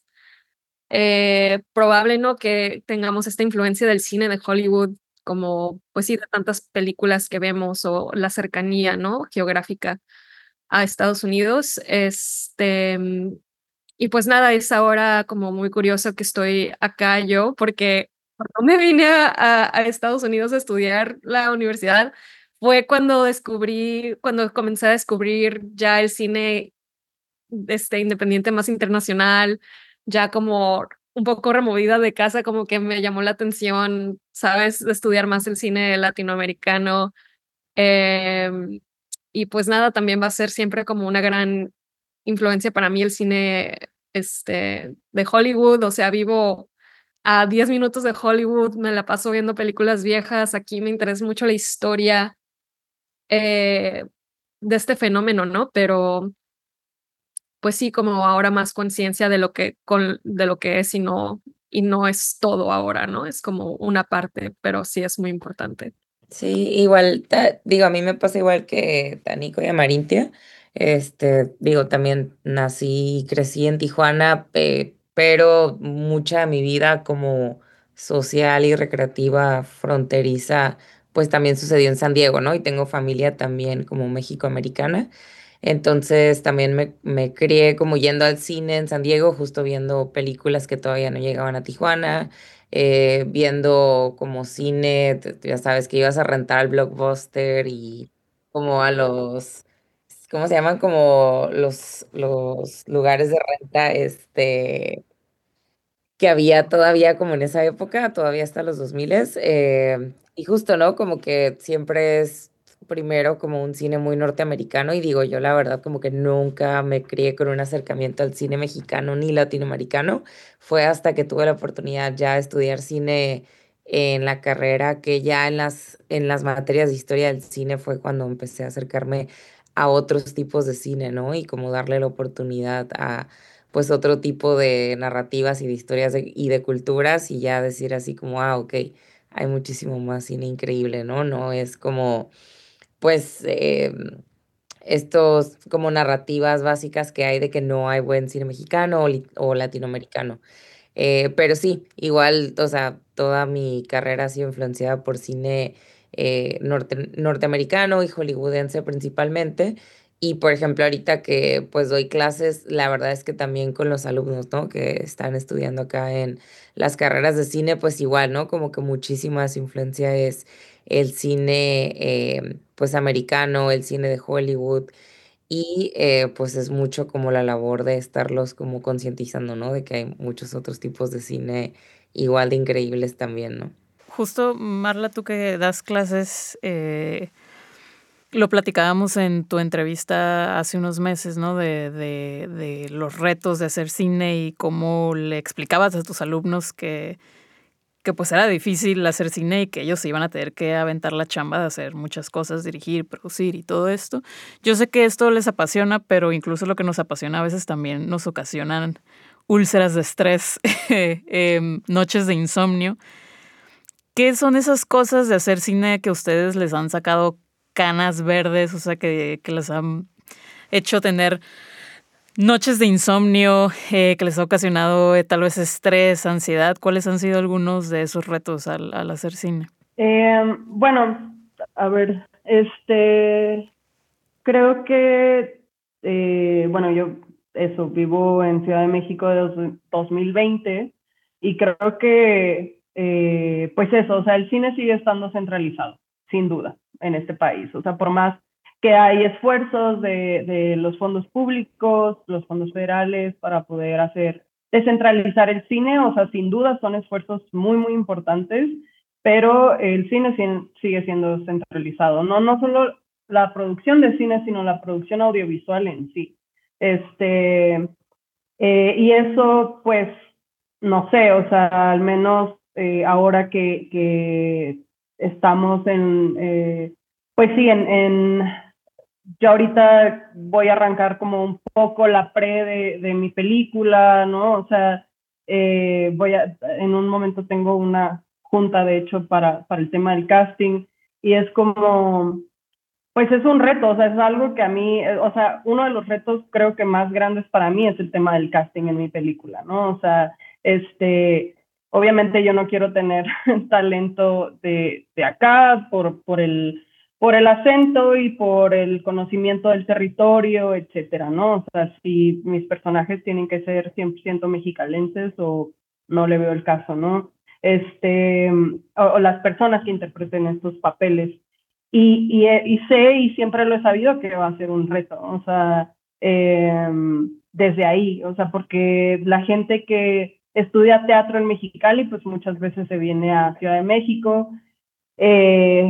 eh, probable, ¿no? Que tengamos esta influencia del cine de Hollywood, como, pues sí, de tantas películas que vemos o la cercanía, ¿no? Geográfica a Estados Unidos. Este, mm, y pues nada, es ahora como muy curioso que estoy acá yo, porque cuando me vine a, a- a Estados Unidos a estudiar la universidad, fue cuando descubrí, cuando comencé a descubrir ya el cine este, independiente más internacional, ya como un poco removida de casa, como que me llamó la atención, ¿sabes? De estudiar más el cine latinoamericano. Em, y pues nada, también va a ser siempre como una gran influencia para mí el cine este, de Hollywood, o sea, vivo a diez minutos de Hollywood, me la paso viendo películas viejas, aquí me interesa mucho la historia eh, de este fenómeno, ¿no? Pero pues sí, como ahora más conciencia de lo que con de lo que es y no y no es todo ahora, ¿no? Es como una parte, pero sí es muy importante. Sí, igual, ta- digo, a mí me pasa igual que a Nico y a Marintia. Este, digo, también nací y crecí en Tijuana, pe- pero mucha de mi vida como social y recreativa fronteriza, pues también sucedió en San Diego, ¿no? Y tengo familia también como mexicoamericana. Entonces también me, me crié como yendo al cine en San Diego, justo viendo películas que todavía no llegaban a Tijuana, eh, viendo como cine, t- ya sabes que ibas a rentar al Blockbuster y como a los, ¿cómo se llaman? Como los, los lugares de renta, este que había todavía como en esa época, todavía hasta los dos mil, eh, y justo, ¿no? Como que siempre es primero como un cine muy norteamericano y digo yo la verdad como que nunca me crié con un acercamiento al cine mexicano ni latinoamericano. Fue hasta que tuve la oportunidad ya de estudiar cine en la carrera que ya en las, en las materias de historia del cine fue cuando empecé a acercarme a otros tipos de cine, ¿no? Y como darle la oportunidad a pues otro tipo de narrativas y de historias de- y de culturas y ya decir así como, ah, ok, hay muchísimo más cine increíble, ¿no? No es como, pues, em, estos como narrativas básicas que hay de que no hay buen cine mexicano o, li- o latinoamericano. Eh, pero sí, igual, o sea, toda mi carrera ha sido influenciada por cine eh, norte- norteamericano y hollywoodense principalmente. Y por ejemplo, ahorita que pues doy clases, la verdad es que también con los alumnos, ¿no? Que están estudiando acá en las carreras de cine, pues igual, ¿no? Como que muchísima de su influencia es el cine, eh, pues americano, el cine de Hollywood. Y eh, pues es mucho como la labor de estarlos como concientizando, ¿no? De que hay muchos otros tipos de cine igual de increíbles también, ¿no? Justo, Marla, tú que das clases, eh, lo platicábamos en tu entrevista hace unos meses, ¿no? De, de, de los retos de hacer cine y cómo le explicabas a tus alumnos que, que pues era difícil hacer cine y que ellos se iban a tener que aventar la chamba de hacer muchas cosas, dirigir, producir y todo esto. Yo sé que esto les apasiona, pero incluso lo que nos apasiona a veces también nos ocasionan úlceras de estrés, eh, noches de insomnio. ¿Qué son esas cosas de hacer cine que a ustedes les han sacado canas verdes, o sea, que, que les han hecho tener noches de insomnio, eh, que les ha ocasionado eh, tal vez estrés, ansiedad? ¿Cuáles han sido algunos de esos retos al, al hacer cine? Eh, bueno, a ver, este, creo que, eh, bueno, yo eso, vivo en Ciudad de México desde dos mil veinte y creo que, eh, pues eso, o sea, el cine sigue estando centralizado, sin duda, en este país. O sea, por más que hay esfuerzos de, de los fondos públicos, los fondos federales para poder hacer, descentralizar el cine, o sea, sin duda son esfuerzos muy, muy importantes, pero el cine sigue siendo centralizado. No, no solo la producción de cine, sino la producción audiovisual en sí. Este, eh, y eso, pues, no sé, o sea, al menos eh, ahora que, que estamos en, eh, pues sí, en, en, yo ahorita voy a arrancar como un poco la pre de, de mi película, ¿no? O sea, eh, voy a, en un momento tengo una junta, de hecho, para, para el tema del casting, y es como, pues es un reto, o sea, es algo que a mí, o sea, uno de los retos creo que más grandes para mí es el tema del casting en mi película, ¿no? O sea, este, obviamente yo no quiero tener talento de, de acá por, por, el, por el acento y por el conocimiento del territorio, etcétera, ¿no? O sea, si mis personajes tienen que ser cien por ciento mexicalenses o no le veo el caso, ¿no? Este, o, o las personas que interpreten estos papeles. Y, y, y sé y siempre lo he sabido que va a ser un reto, o sea, eh, desde ahí, o sea, porque la gente que estudia teatro en Mexicali, pues muchas veces se viene a Ciudad de México, eh,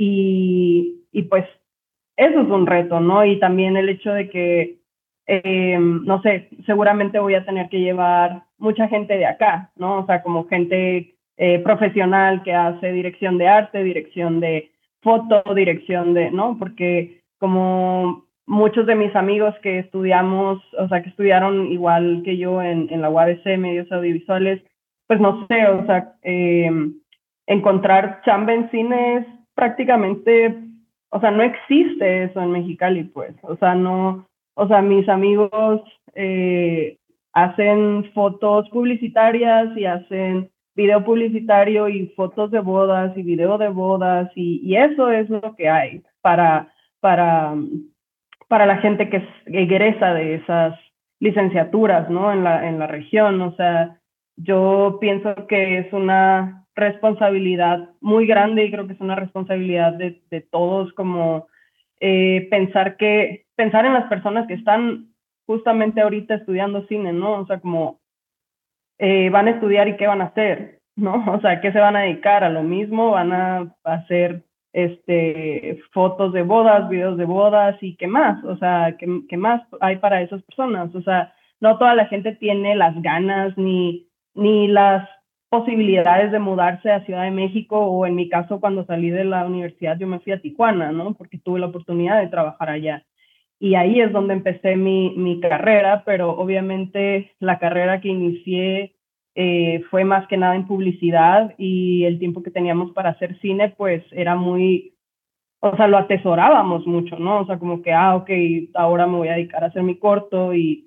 y, y pues eso es un reto, ¿no? Y también el hecho de que, eh, no sé, seguramente voy a tener que llevar mucha gente de acá, ¿no? O sea, como gente eh, profesional que hace dirección de arte, dirección de foto, dirección de, ¿no? Porque como muchos de mis amigos que estudiamos, o sea, que estudiaron igual que yo en, en la U A B C, medios audiovisuales, pues no sé, o sea, eh, encontrar chamba en cine es prácticamente, o sea, no existe eso en Mexicali, pues, o sea, no, o sea, mis amigos eh, hacen fotos publicitarias y hacen video publicitario y fotos de bodas y video de bodas y, y eso es lo que hay para, para, para la gente que egresa de esas licenciaturas, ¿no? En la, en la región. O sea, yo pienso que es una responsabilidad muy grande y creo que es una responsabilidad de, de todos como eh, pensar que, pensar en las personas que están justamente ahorita estudiando cine, ¿no? O sea, como Eh, van a estudiar y qué van a hacer, ¿no? O sea, ¿qué se van a dedicar? A lo mismo, van a hacer este, fotos de bodas, videos de bodas y qué más, o sea, ¿qué, qué más hay para esas personas? O sea, no toda la gente tiene las ganas ni, ni las posibilidades de mudarse a Ciudad de México, o en mi caso cuando salí de la universidad yo me fui a Tijuana, ¿no? Porque tuve la oportunidad de trabajar allá. Y ahí es donde empecé mi, mi carrera, pero obviamente la carrera que inicié eh, fue más que nada en publicidad y el tiempo que teníamos para hacer cine pues era muy, o sea, lo atesorábamos mucho, ¿no? O sea, como que, ah, ok, ahora me voy a dedicar a hacer mi corto y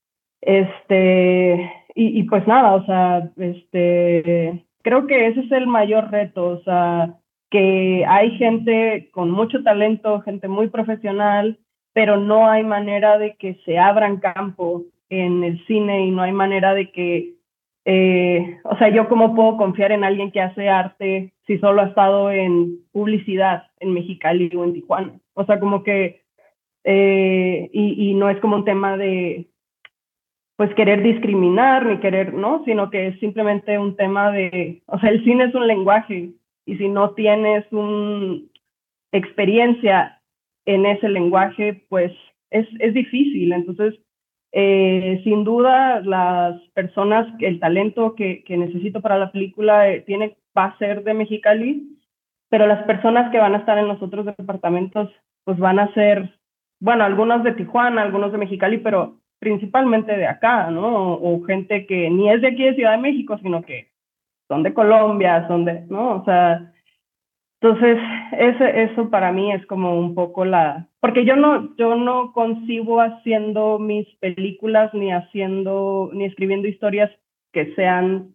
este, y, y pues nada, o sea, este, creo que ese es el mayor reto, o sea, que hay gente con mucho talento, gente muy profesional, pero no hay manera de que se abran campo en el cine y no hay manera de que, eh, o sea, yo cómo puedo confiar en alguien que hace arte si solo ha estado en publicidad en Mexicali o en Tijuana. O sea, como que, eh, y, y no es como un tema de, pues querer discriminar ni querer, ¿no? Sino que es simplemente un tema de, o sea, el cine es un lenguaje y si no tienes una experiencia en ese lenguaje, pues es, es difícil. Entonces, eh, sin duda, las personas, el talento que, que necesito para la película eh, tiene, va a ser de Mexicali, pero las personas que van a estar en los otros departamentos, pues van a ser, bueno, algunos de Tijuana, algunos de Mexicali, pero principalmente de acá, ¿no? O, o gente que ni es de aquí de Ciudad de México, sino que son de Colombia, son de, ¿no? O sea, entonces, ese, eso para mí es como un poco la... Porque yo no, yo no concibo haciendo mis películas ni haciendo, ni escribiendo historias que sean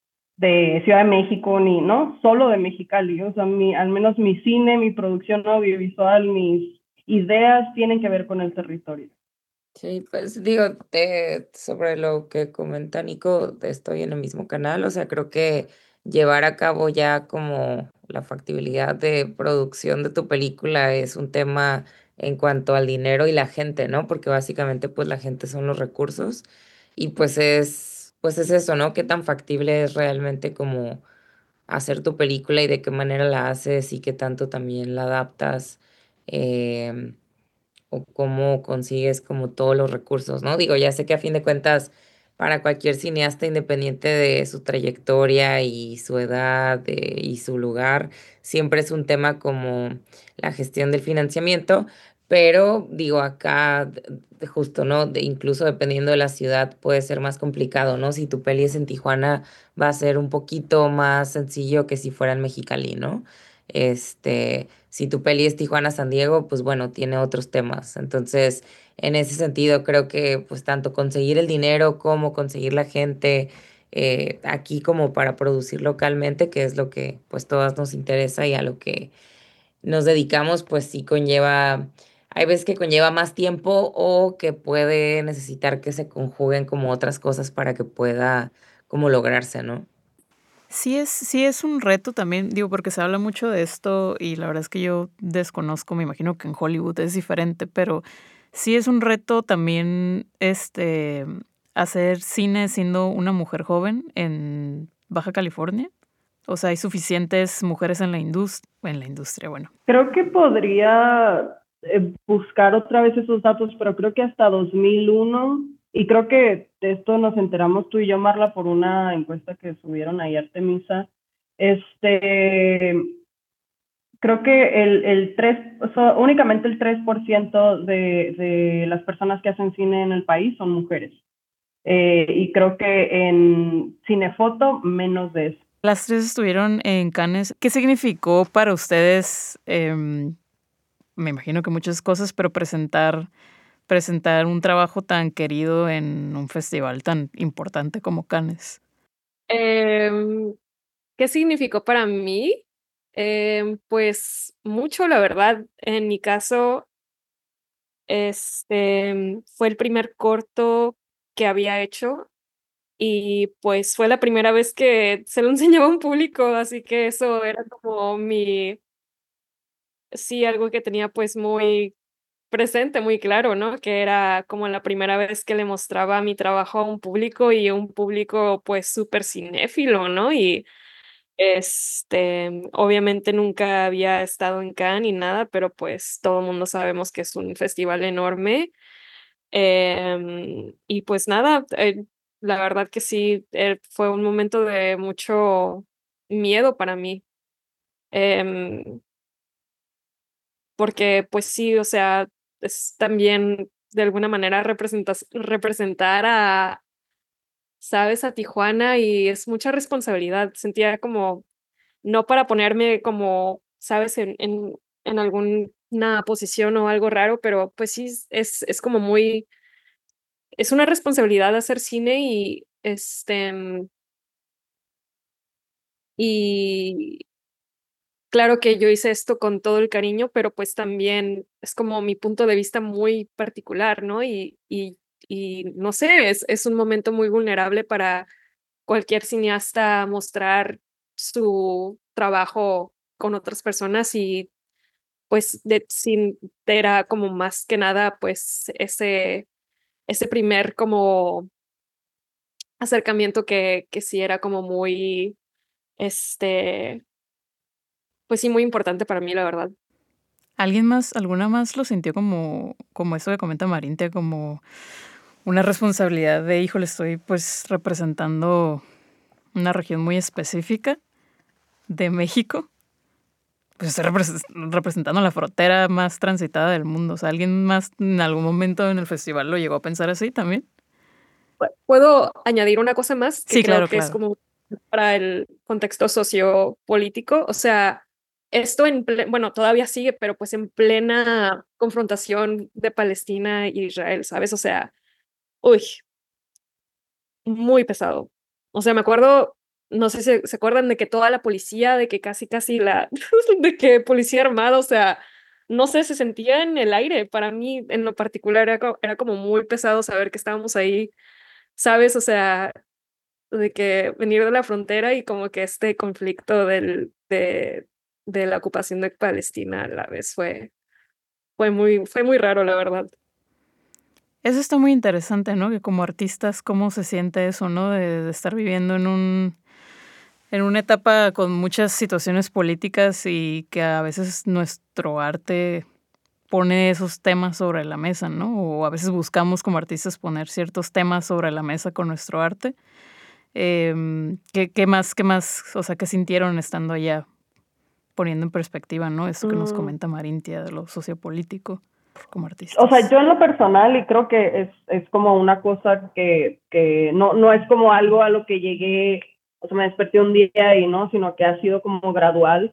de Ciudad de México, ni, ¿no? Solo de Mexicali. O sea, mi, al menos mi cine, mi producción audiovisual, mis ideas tienen que ver con el territorio. Sí, pues digo, te- sobre lo que comenta Nico, estoy en el mismo canal, o sea, creo que llevar a cabo ya como la factibilidad de producción de tu película es un tema en cuanto al dinero y la gente, ¿no? Porque básicamente pues la gente son los recursos y pues es, pues es eso, ¿no? ¿Qué tan factible es realmente como hacer tu película y de qué manera la haces y qué tanto también la adaptas? em, o cómo consigues como todos los recursos, ¿no? Digo, ya sé que a fin de cuentas, para cualquier cineasta, independiente de su trayectoria y su edad eh, y su lugar, siempre es un tema como la gestión del financiamiento, pero digo, acá d- d- justo, ¿no? De- incluso dependiendo de la ciudad puede ser más complicado, ¿no? Si tu peli es en Tijuana, va a ser un poquito más sencillo que si fuera en Mexicali, ¿no? Este, si tu peli es Tijuana, San Diego, pues bueno, tiene otros temas. Entonces, en ese sentido, creo que pues tanto conseguir el dinero como conseguir la gente eh, aquí como para producir localmente, que es lo que pues todas nos interesa y a lo que nos dedicamos, pues sí conlleva, hay veces que conlleva más tiempo o que puede necesitar que se conjuguen como otras cosas para que pueda como lograrse, ¿no? Sí es, sí es un reto también, digo, porque se habla mucho de esto y la verdad es que yo desconozco, me imagino que en Hollywood es diferente, pero sí es un reto también este hacer cine siendo una mujer joven en Baja California. O sea, hay suficientes mujeres en la indus- en la industria, bueno. Creo que podría eh, buscar otra vez esos datos, pero creo que hasta dos mil uno, y creo que de esto nos enteramos tú y yo, Marla, por una encuesta que subieron ahí a Artemisa. Este, creo que el, el tres, o sea, únicamente el tres por ciento de, de las personas que hacen cine en el país son mujeres. Eh, y creo que en cinefoto menos de eso. Las tres estuvieron en Cannes. ¿Qué significó para ustedes? Em, me imagino que muchas cosas, pero presentar, presentar un trabajo tan querido en un festival tan importante como Cannes. Em, ¿qué significó para mí? Em, pues mucho, la verdad. En mi caso, este fue el primer corto que había hecho y pues fue la primera vez que se lo enseñaba a un público, así que eso era como mi, sí, algo que tenía pues muy presente, muy claro, ¿no? Que era como la primera vez que le mostraba mi trabajo a un público y un público pues súper cinéfilo, ¿no? Y este, obviamente nunca había estado en Cannes ni nada, pero pues todo el mundo sabemos que es un festival enorme. Em, y pues nada, eh, la verdad que sí, eh, fue un momento de mucho miedo para mí. Em, porque pues sí, o sea, es también de alguna manera representas- representar a, sabes, a Tijuana y es mucha responsabilidad. Sentía como, no para ponerme como, sabes, en, en, en alguna posición o algo raro, pero pues sí, es, es como muy, es una responsabilidad hacer cine y este, mm, y claro que yo hice esto con todo el cariño, pero pues también es como mi punto de vista muy particular, ¿no? Y, y, y no sé, es, es un momento muy vulnerable para cualquier cineasta mostrar su trabajo con otras personas y pues de, sin, era como más que nada pues ese, ese primer como acercamiento que, que sí era como muy, este, pues sí, muy importante para mí, la verdad. ¿Alguien más, alguna más lo sintió como, como eso que comenta Marintia, como una responsabilidad de, híjole, estoy pues representando una región muy específica de México? Pues estoy repres- representando la frontera más transitada del mundo. O sea, ¿alguien más en algún momento en el festival lo llegó a pensar así también? ¿Puedo añadir una cosa más? Que Sí, creo claro, que es claro. como para el contexto sociopolítico. O sea, esto en, ple- bueno, todavía sigue, pero pues en plena confrontación de Palestina e Israel, ¿sabes? O sea, uy, muy pesado. O sea, me acuerdo, no sé si se acuerdan de que toda la policía, de que casi, casi la, de que policía armada, o sea, no sé, se sentía en el aire. Para mí, en lo particular, era, co- era como muy pesado saber que estábamos ahí, ¿sabes? O sea, de que venir de la frontera y como que este conflicto del, de, de la ocupación de Palestina a la vez fue, fue muy, fue muy raro, la verdad. Eso está muy interesante, ¿no? Que como artistas, cómo se siente eso, ¿no? De, de estar viviendo en un, en una etapa con muchas situaciones políticas y que a veces nuestro arte pone esos temas sobre la mesa, ¿no? O a veces buscamos como artistas poner ciertos temas sobre la mesa con nuestro arte. Eh, ¿qué, qué más, qué más, o sea, qué sintieron estando allá, poniendo en perspectiva, ¿no? Esto que nos Mm. comenta Marintia de lo sociopolítico como artistas. O sea, yo en lo personal, y creo que es, es como una cosa que, que no, no es como algo a lo que llegué, o sea, me desperté un día y no, sino que ha sido como gradual.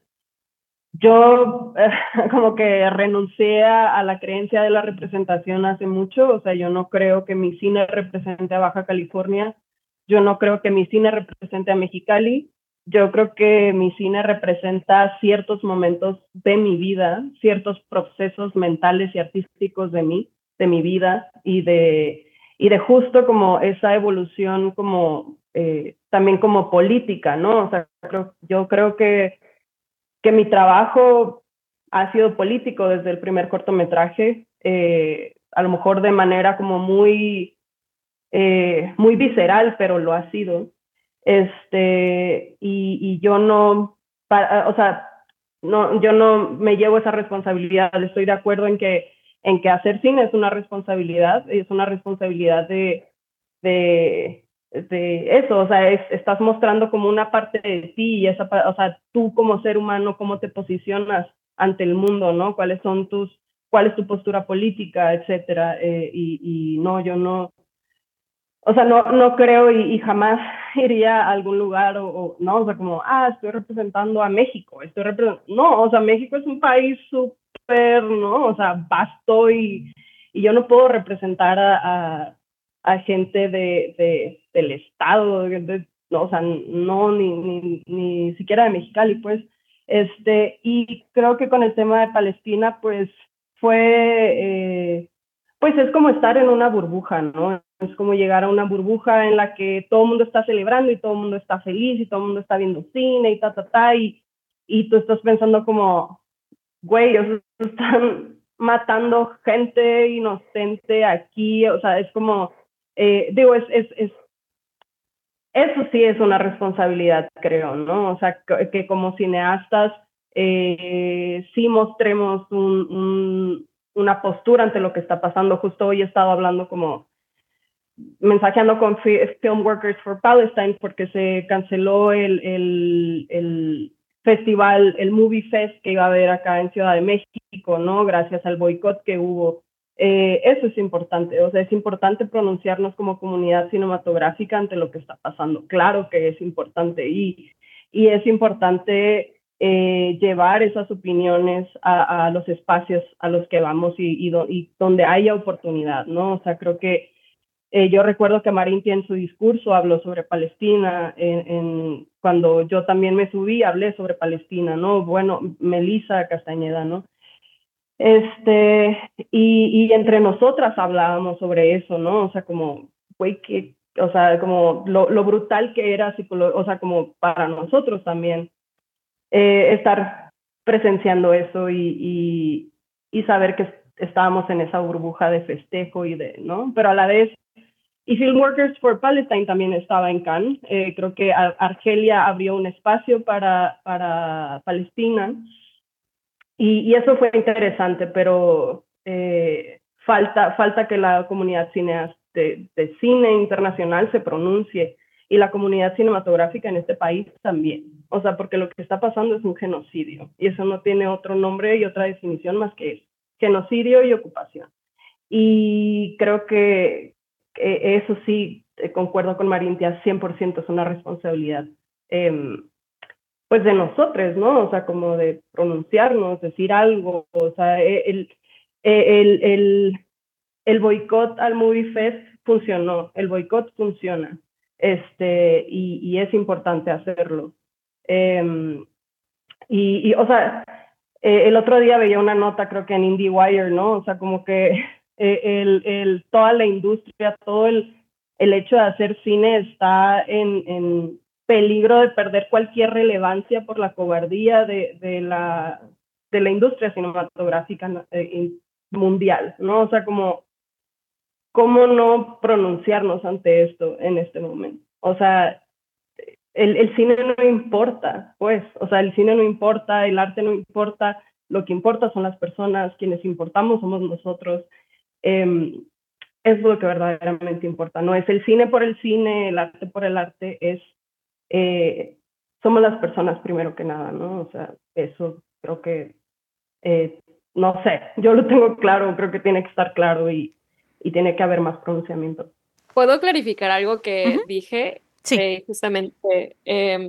Yo eh, como que renuncié a, a la creencia de la representación hace mucho. O sea, yo no creo que mi cine represente a Baja California, yo no creo que mi cine represente a Mexicali. Yo creo que mi cine representa ciertos momentos de mi vida, ciertos procesos mentales y artísticos de mí, de mi vida, y de, y de justo como esa evolución como eh, también como política, ¿no? O sea, creo, yo creo que, que mi trabajo ha sido político desde el primer cortometraje, eh, a lo mejor de manera como muy, eh, muy visceral, pero lo ha sido. Este, y, y yo no, para, o sea, no, yo no me llevo esa responsabilidad. Estoy de acuerdo en que, en que hacer cine es una responsabilidad, es una responsabilidad de, de, de eso, o sea, es, estás mostrando como una parte de ti, y esa, o sea, tú como ser humano, cómo te posicionas ante el mundo, ¿no? ¿Cuáles son tus, cuál es tu postura política, etcétera? Eh, y, y no, yo no, o sea, no, no creo y, y jamás iría a algún lugar o, o, no, o sea, como, ah, estoy representando a México, estoy representando, no, o sea, México es un país súper, ¿no? O sea, vasto y, y yo no puedo representar a, a, a gente de, de, del estado, de, de, no, o sea, no, ni, ni, ni siquiera de Mexicali, pues, este, y creo que con el tema de Palestina, pues, fue... Eh, pues es como estar en una burbuja, ¿no? Es como llegar a una burbuja en la que todo el mundo está celebrando y todo el mundo está feliz y todo el mundo está viendo cine y ta, ta, ta, y, y tú estás pensando como, güey, o sea, están matando gente inocente aquí, o sea, es como, eh, digo, es, es, es, eso sí es una responsabilidad, creo, ¿no? O sea, que, que como cineastas eh, sí mostremos un, un una postura ante lo que está pasando. Justo hoy he estado hablando como mensajeando con Film Workers for Palestine porque se canceló el, el, el festival, el Movie Fest que iba a haber acá en Ciudad de México, ¿no? Gracias al boicot que hubo. Eh, eso es importante, o sea, es importante pronunciarnos como comunidad cinematográfica ante lo que está pasando. Claro que es importante y, y es importante Eh, llevar esas opiniones a, a los espacios a los que vamos y, y, do, y donde haya oportunidad, ¿no? O sea, creo que eh, yo recuerdo que Marintia en su discurso habló sobre Palestina, en, en, cuando yo también me subí hablé sobre Palestina, ¿no? Bueno, Melissa Castañeda, ¿no? Este, y, y entre nosotras hablábamos sobre eso, ¿no? O sea, como, güey, que, o sea, como lo, lo brutal que era, o sea, como para nosotros también. Eh, estar presenciando eso y, y, y saber que estábamos en esa burbuja de festejo y de, ¿no? Pero a la vez y Filmworkers for Palestine también estaba en Cannes. Eh, creo que Argelia abrió un espacio para, para Palestina, y, y eso fue interesante, pero eh, falta, falta que la comunidad cineasta de, de cine internacional se pronuncie, y la comunidad cinematográfica en este país también. O sea, porque lo que está pasando es un genocidio, y eso no tiene otro nombre y otra definición más que eso: genocidio y ocupación. Y creo que eh, eso sí, eh, concuerdo con Marintia, cien por ciento es una responsabilidad eh, pues de nosotros, ¿no? O sea, como de pronunciarnos, decir algo. O sea, el, el, el, el boicot al Movie Fest funcionó, el boicot funciona, este, y, y es importante hacerlo. Eh, y, y, o sea, eh, el otro día veía una nota, creo que en IndieWire, ¿no? O sea, como que eh, el, el, toda la industria, todo el, el hecho de hacer cine está en, en peligro de perder cualquier relevancia por la cobardía de, de, la, de la industria cinematográfica eh, mundial, ¿no? O sea, como, ¿cómo no pronunciarnos ante esto en este momento? O sea, El, el cine no importa, pues, o sea, el cine no importa, el arte no importa, lo que importa son las personas, quienes importamos somos nosotros. Eh, es lo que verdaderamente importa, no es el cine por el cine, el arte por el arte, es, eh, somos las personas primero que nada, ¿no? O sea, eso creo que, eh, no sé, yo lo tengo claro, creo que tiene que estar claro, y, y tiene que haber más pronunciamiento. ¿Puedo clarificar algo que uh-huh. dije? Sí. Eh, justamente eh,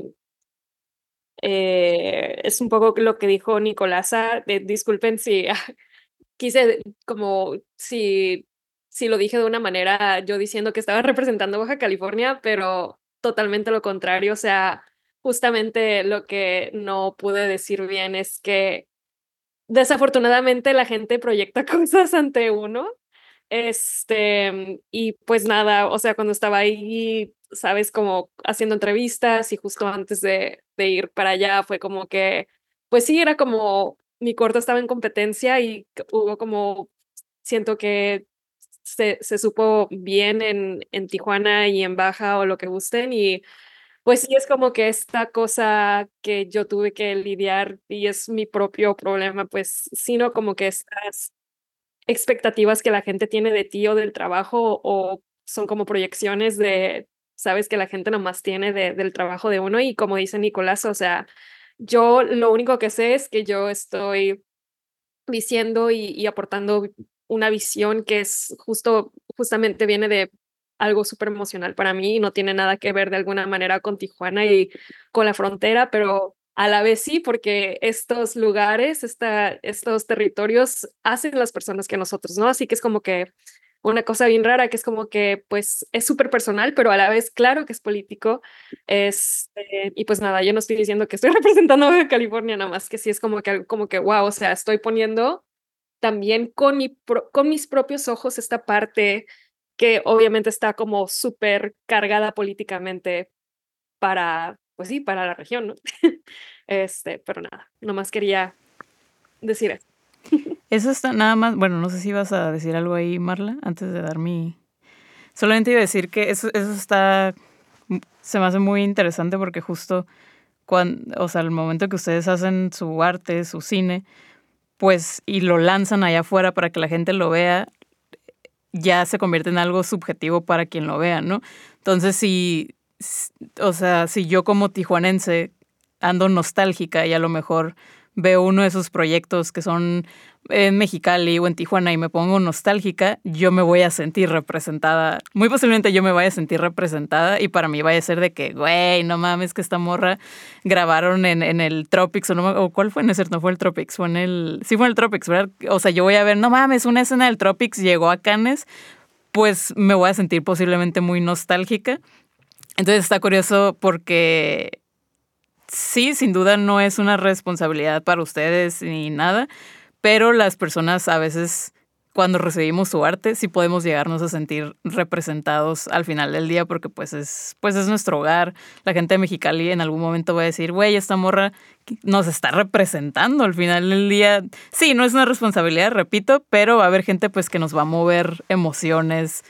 eh, es un poco lo que dijo Nicolasa. Eh, disculpen si quise, como si, si lo dije de una manera, yo diciendo que estaba representando Baja California, pero totalmente lo contrario. O sea, justamente lo que no pude decir bien es que desafortunadamente la gente proyecta cosas ante uno. Este, y pues nada, o sea, cuando estaba ahí, sabes, como haciendo entrevistas, y justo antes de, de ir para allá fue como que, pues sí, era como, mi corto estaba en competencia, y hubo como, siento que se, se supo bien en, en Tijuana y en Baja, o lo que gusten, y pues sí, es como que esta cosa que yo tuve que lidiar, y es mi propio problema, pues, sino como que estas expectativas que la gente tiene de ti o del trabajo, o son como proyecciones de, sabes, que la gente nomás tiene de, del trabajo de uno. Y como dice Nicolás, o sea, yo lo único que sé es que yo estoy diciendo y, y aportando una visión que es justo, justamente viene de algo súper emocional para mí, y no tiene nada que ver de alguna manera con Tijuana y con la frontera, pero a la vez sí, porque estos lugares, esta, estos territorios hacen las personas que nosotros, ¿no? Así que es como que una cosa bien rara, que es como que, pues, es súper personal, pero a la vez, claro que es político. Es, eh, y pues nada, yo no estoy diciendo que estoy representando a California, nada más que sí es como que, como que, wow, o sea, estoy poniendo también con, mi pro, con mis propios ojos esta parte que obviamente está como súper cargada políticamente para, pues sí, para la región, ¿no? Este, pero nada, nomás quería decir eso. Eso está nada más, bueno, no sé si ibas a decir algo ahí, Marla, antes de dar mi... Solamente iba a decir que eso, eso está, se me hace muy interesante, porque justo cuando, o sea, el momento que ustedes hacen su arte, su cine, pues, y lo lanzan allá afuera para que la gente lo vea, ya se convierte en algo subjetivo para quien lo vea, ¿no? Entonces, si, o sea, si yo como tijuanense ando nostálgica y a lo mejor veo uno de esos proyectos que son en Mexicali o en Tijuana y me pongo nostálgica, yo me voy a sentir representada. Muy posiblemente yo me vaya a sentir representada, y para mí vaya a ser de que, güey, no mames, que esta morra grabaron en, en el Tropics, o, no, o ¿cuál fue? No es cierto, no fue el Tropics, fue en el... Sí fue en el Tropics, ¿verdad? O sea, yo voy a ver, no mames, una escena del Tropics llegó a Cannes, pues me voy a sentir posiblemente muy nostálgica. Entonces está curioso porque... Sí, sin duda no es una responsabilidad para ustedes ni nada, pero las personas a veces, cuando recibimos su arte, sí podemos llegarnos a sentir representados al final del día, porque pues es, pues es nuestro hogar. La gente de Mexicali en algún momento va a decir, güey, esta morra nos está representando al final del día. Sí, no es una responsabilidad, repito, pero va a haber gente pues que nos va a mover emociones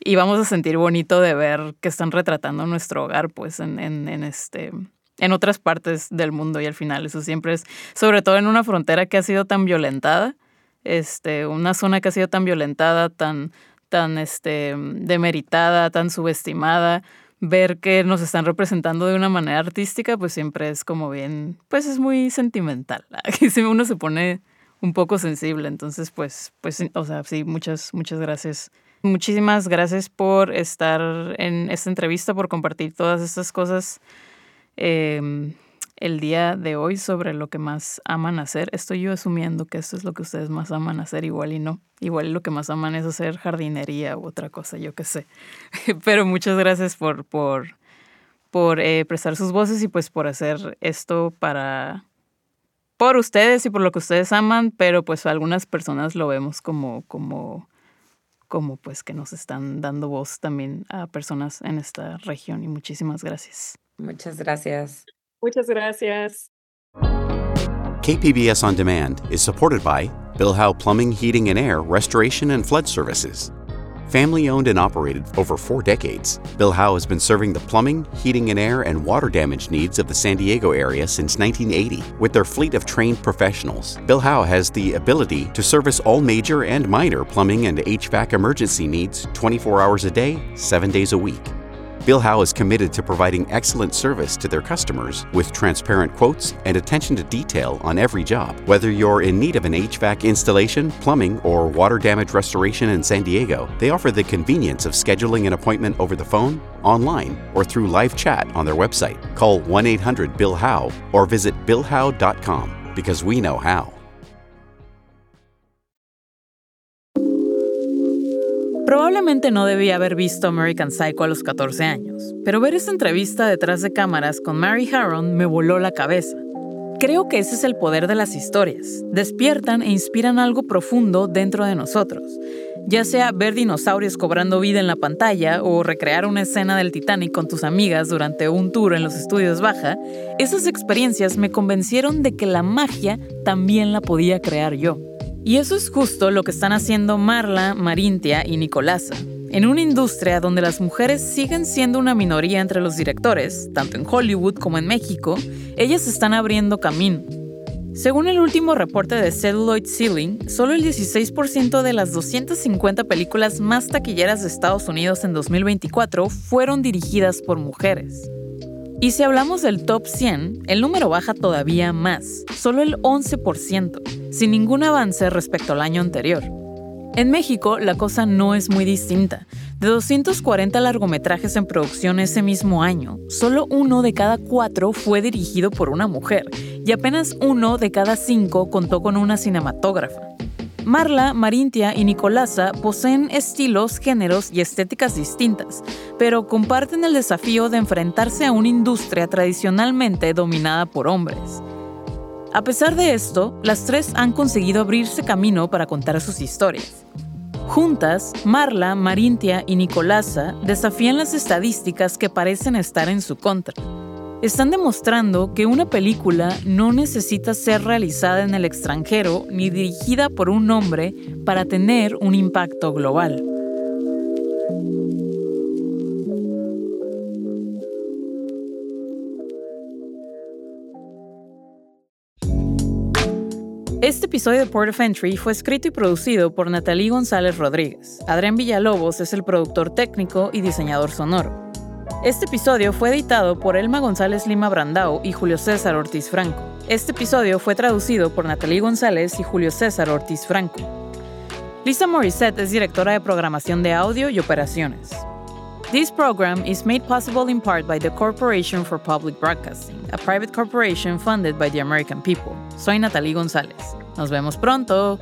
y vamos a sentir bonito de ver que están retratando nuestro hogar, pues, en, en, en, este, en otras partes del mundo. Y al final eso siempre es, sobre todo en una frontera que ha sido tan violentada, este, una zona que ha sido tan violentada, tan, tan este, demeritada, tan subestimada, ver que nos están representando de una manera artística, pues siempre es como bien, pues es muy sentimental. Aquí uno se pone un poco sensible, entonces pues, pues, o sea, sí, muchas, muchas gracias. Muchísimas gracias por estar en esta entrevista, por compartir todas estas cosas eh, el día de hoy sobre lo que más aman hacer. Estoy yo asumiendo que esto es lo que ustedes más aman hacer, igual y no. Igual lo que más aman es hacer jardinería u otra cosa, yo qué sé. Pero muchas gracias por, por, por eh, prestar sus voces y pues por hacer esto para... por ustedes y por lo que ustedes aman, pero pues algunas personas lo vemos como, como, como pues que nos están dando voz también a personas en esta región y muchísimas gracias. Muchas gracias. Muchas gracias. K P B S On Demand is supported by Bill Howe Plumbing, Heating and Air, Restoration and Flood Services. Family owned and operated over four decades, Bill Howe has been serving the plumbing, heating and air, and water damage needs of the San Diego area since nineteen eighty. With their fleet of trained professionals, Bill Howe has the ability to service all major and minor plumbing and H V A C emergency needs twenty-four hours a day, seven days a week. Bill Howe is committed to providing excellent service to their customers with transparent quotes and attention to detail on every job. Whether you're in need of an H V A C installation, plumbing, or water damage restoration in San Diego, they offer the convenience of scheduling an appointment over the phone, online, or through live chat on their website. Call one eight hundred bill howe or visit bill howe dot com because we know how. Probablemente no debía haber visto American Psycho a los catorce años, pero ver esta entrevista detrás de cámaras con Mary Harron me voló la cabeza. Creo que ese es el poder de las historias. Despiertan e inspiran algo profundo dentro de nosotros. Ya sea ver dinosaurios cobrando vida en la pantalla o recrear una escena del Titanic con tus amigas durante un tour en los estudios Baja, esas experiencias me convencieron de que la magia también la podía crear yo. Y eso es justo lo que están haciendo Marla, Marintia y Nicolasa. En una industria donde las mujeres siguen siendo una minoría entre los directores, tanto en Hollywood como en México, ellas están abriendo camino. Según el último reporte de Celluloid Ceiling, solo el dieciséis por ciento de las doscientas cincuenta películas más taquilleras de Estados Unidos en dos mil veinticuatro fueron dirigidas por mujeres. Y si hablamos del top cien, el número baja todavía más, solo el once por ciento, sin ningún avance respecto al año anterior. En México, la cosa no es muy distinta. De doscientos cuarenta largometrajes en producción ese mismo año, solo uno de cada cuatro fue dirigido por una mujer, y apenas uno de cada cinco contó con una cinematógrafa. Marla, Marintia y Nicolasa poseen estilos, géneros y estéticas distintas, pero comparten el desafío de enfrentarse a una industria tradicionalmente dominada por hombres. A pesar de esto, las tres han conseguido abrirse camino para contar sus historias. Juntas, Marla, Marintia y Nicolasa desafían las estadísticas que parecen estar en su contra. Están demostrando que una película no necesita ser realizada en el extranjero ni dirigida por un hombre para tener un impacto global. Este episodio de Port of Entry fue escrito y producido por Natalie González Rodríguez. Adrián Villalobos es el productor técnico y diseñador sonoro. Este episodio fue editado por Elma González Lima Brandao y Julio César Ortiz Franco. Este episodio fue traducido por Natalie González y Julio César Ortiz Franco. Lisa Morissette es directora de programación de audio y operaciones. This program is made possible in part by the Corporation for Public Broadcasting, a private corporation funded by the American people. Soy Natalie González. Nos vemos pronto.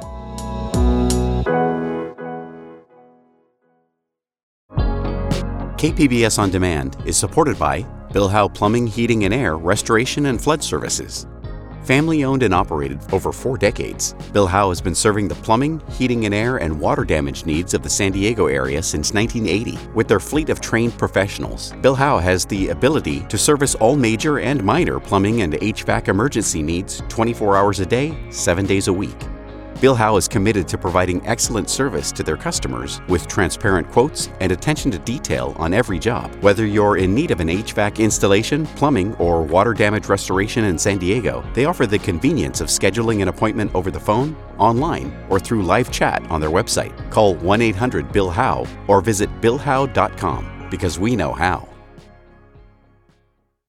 K P B S On Demand is supported by Bill Howe Plumbing, Heating and Air, Restoration and Flood Services. Family owned and operated over four decades, Bill Howe has been serving the plumbing, heating and air, and water damage needs of the San Diego area since nineteen eighty. With their fleet of trained professionals, Bill Howe has the ability to service all major and minor plumbing and H V A C emergency needs twenty-four hours a day, seven days a week. Bill Howe is committed to providing excellent service to their customers with transparent quotes and attention to detail on every job. Whether you're in need of an H V A C installation, plumbing, or water damage restoration in San Diego, they offer the convenience of scheduling an appointment over the phone, online, or through live chat on their website. Call one eight hundred Bill Howe or visit bill howe dot com because we know how.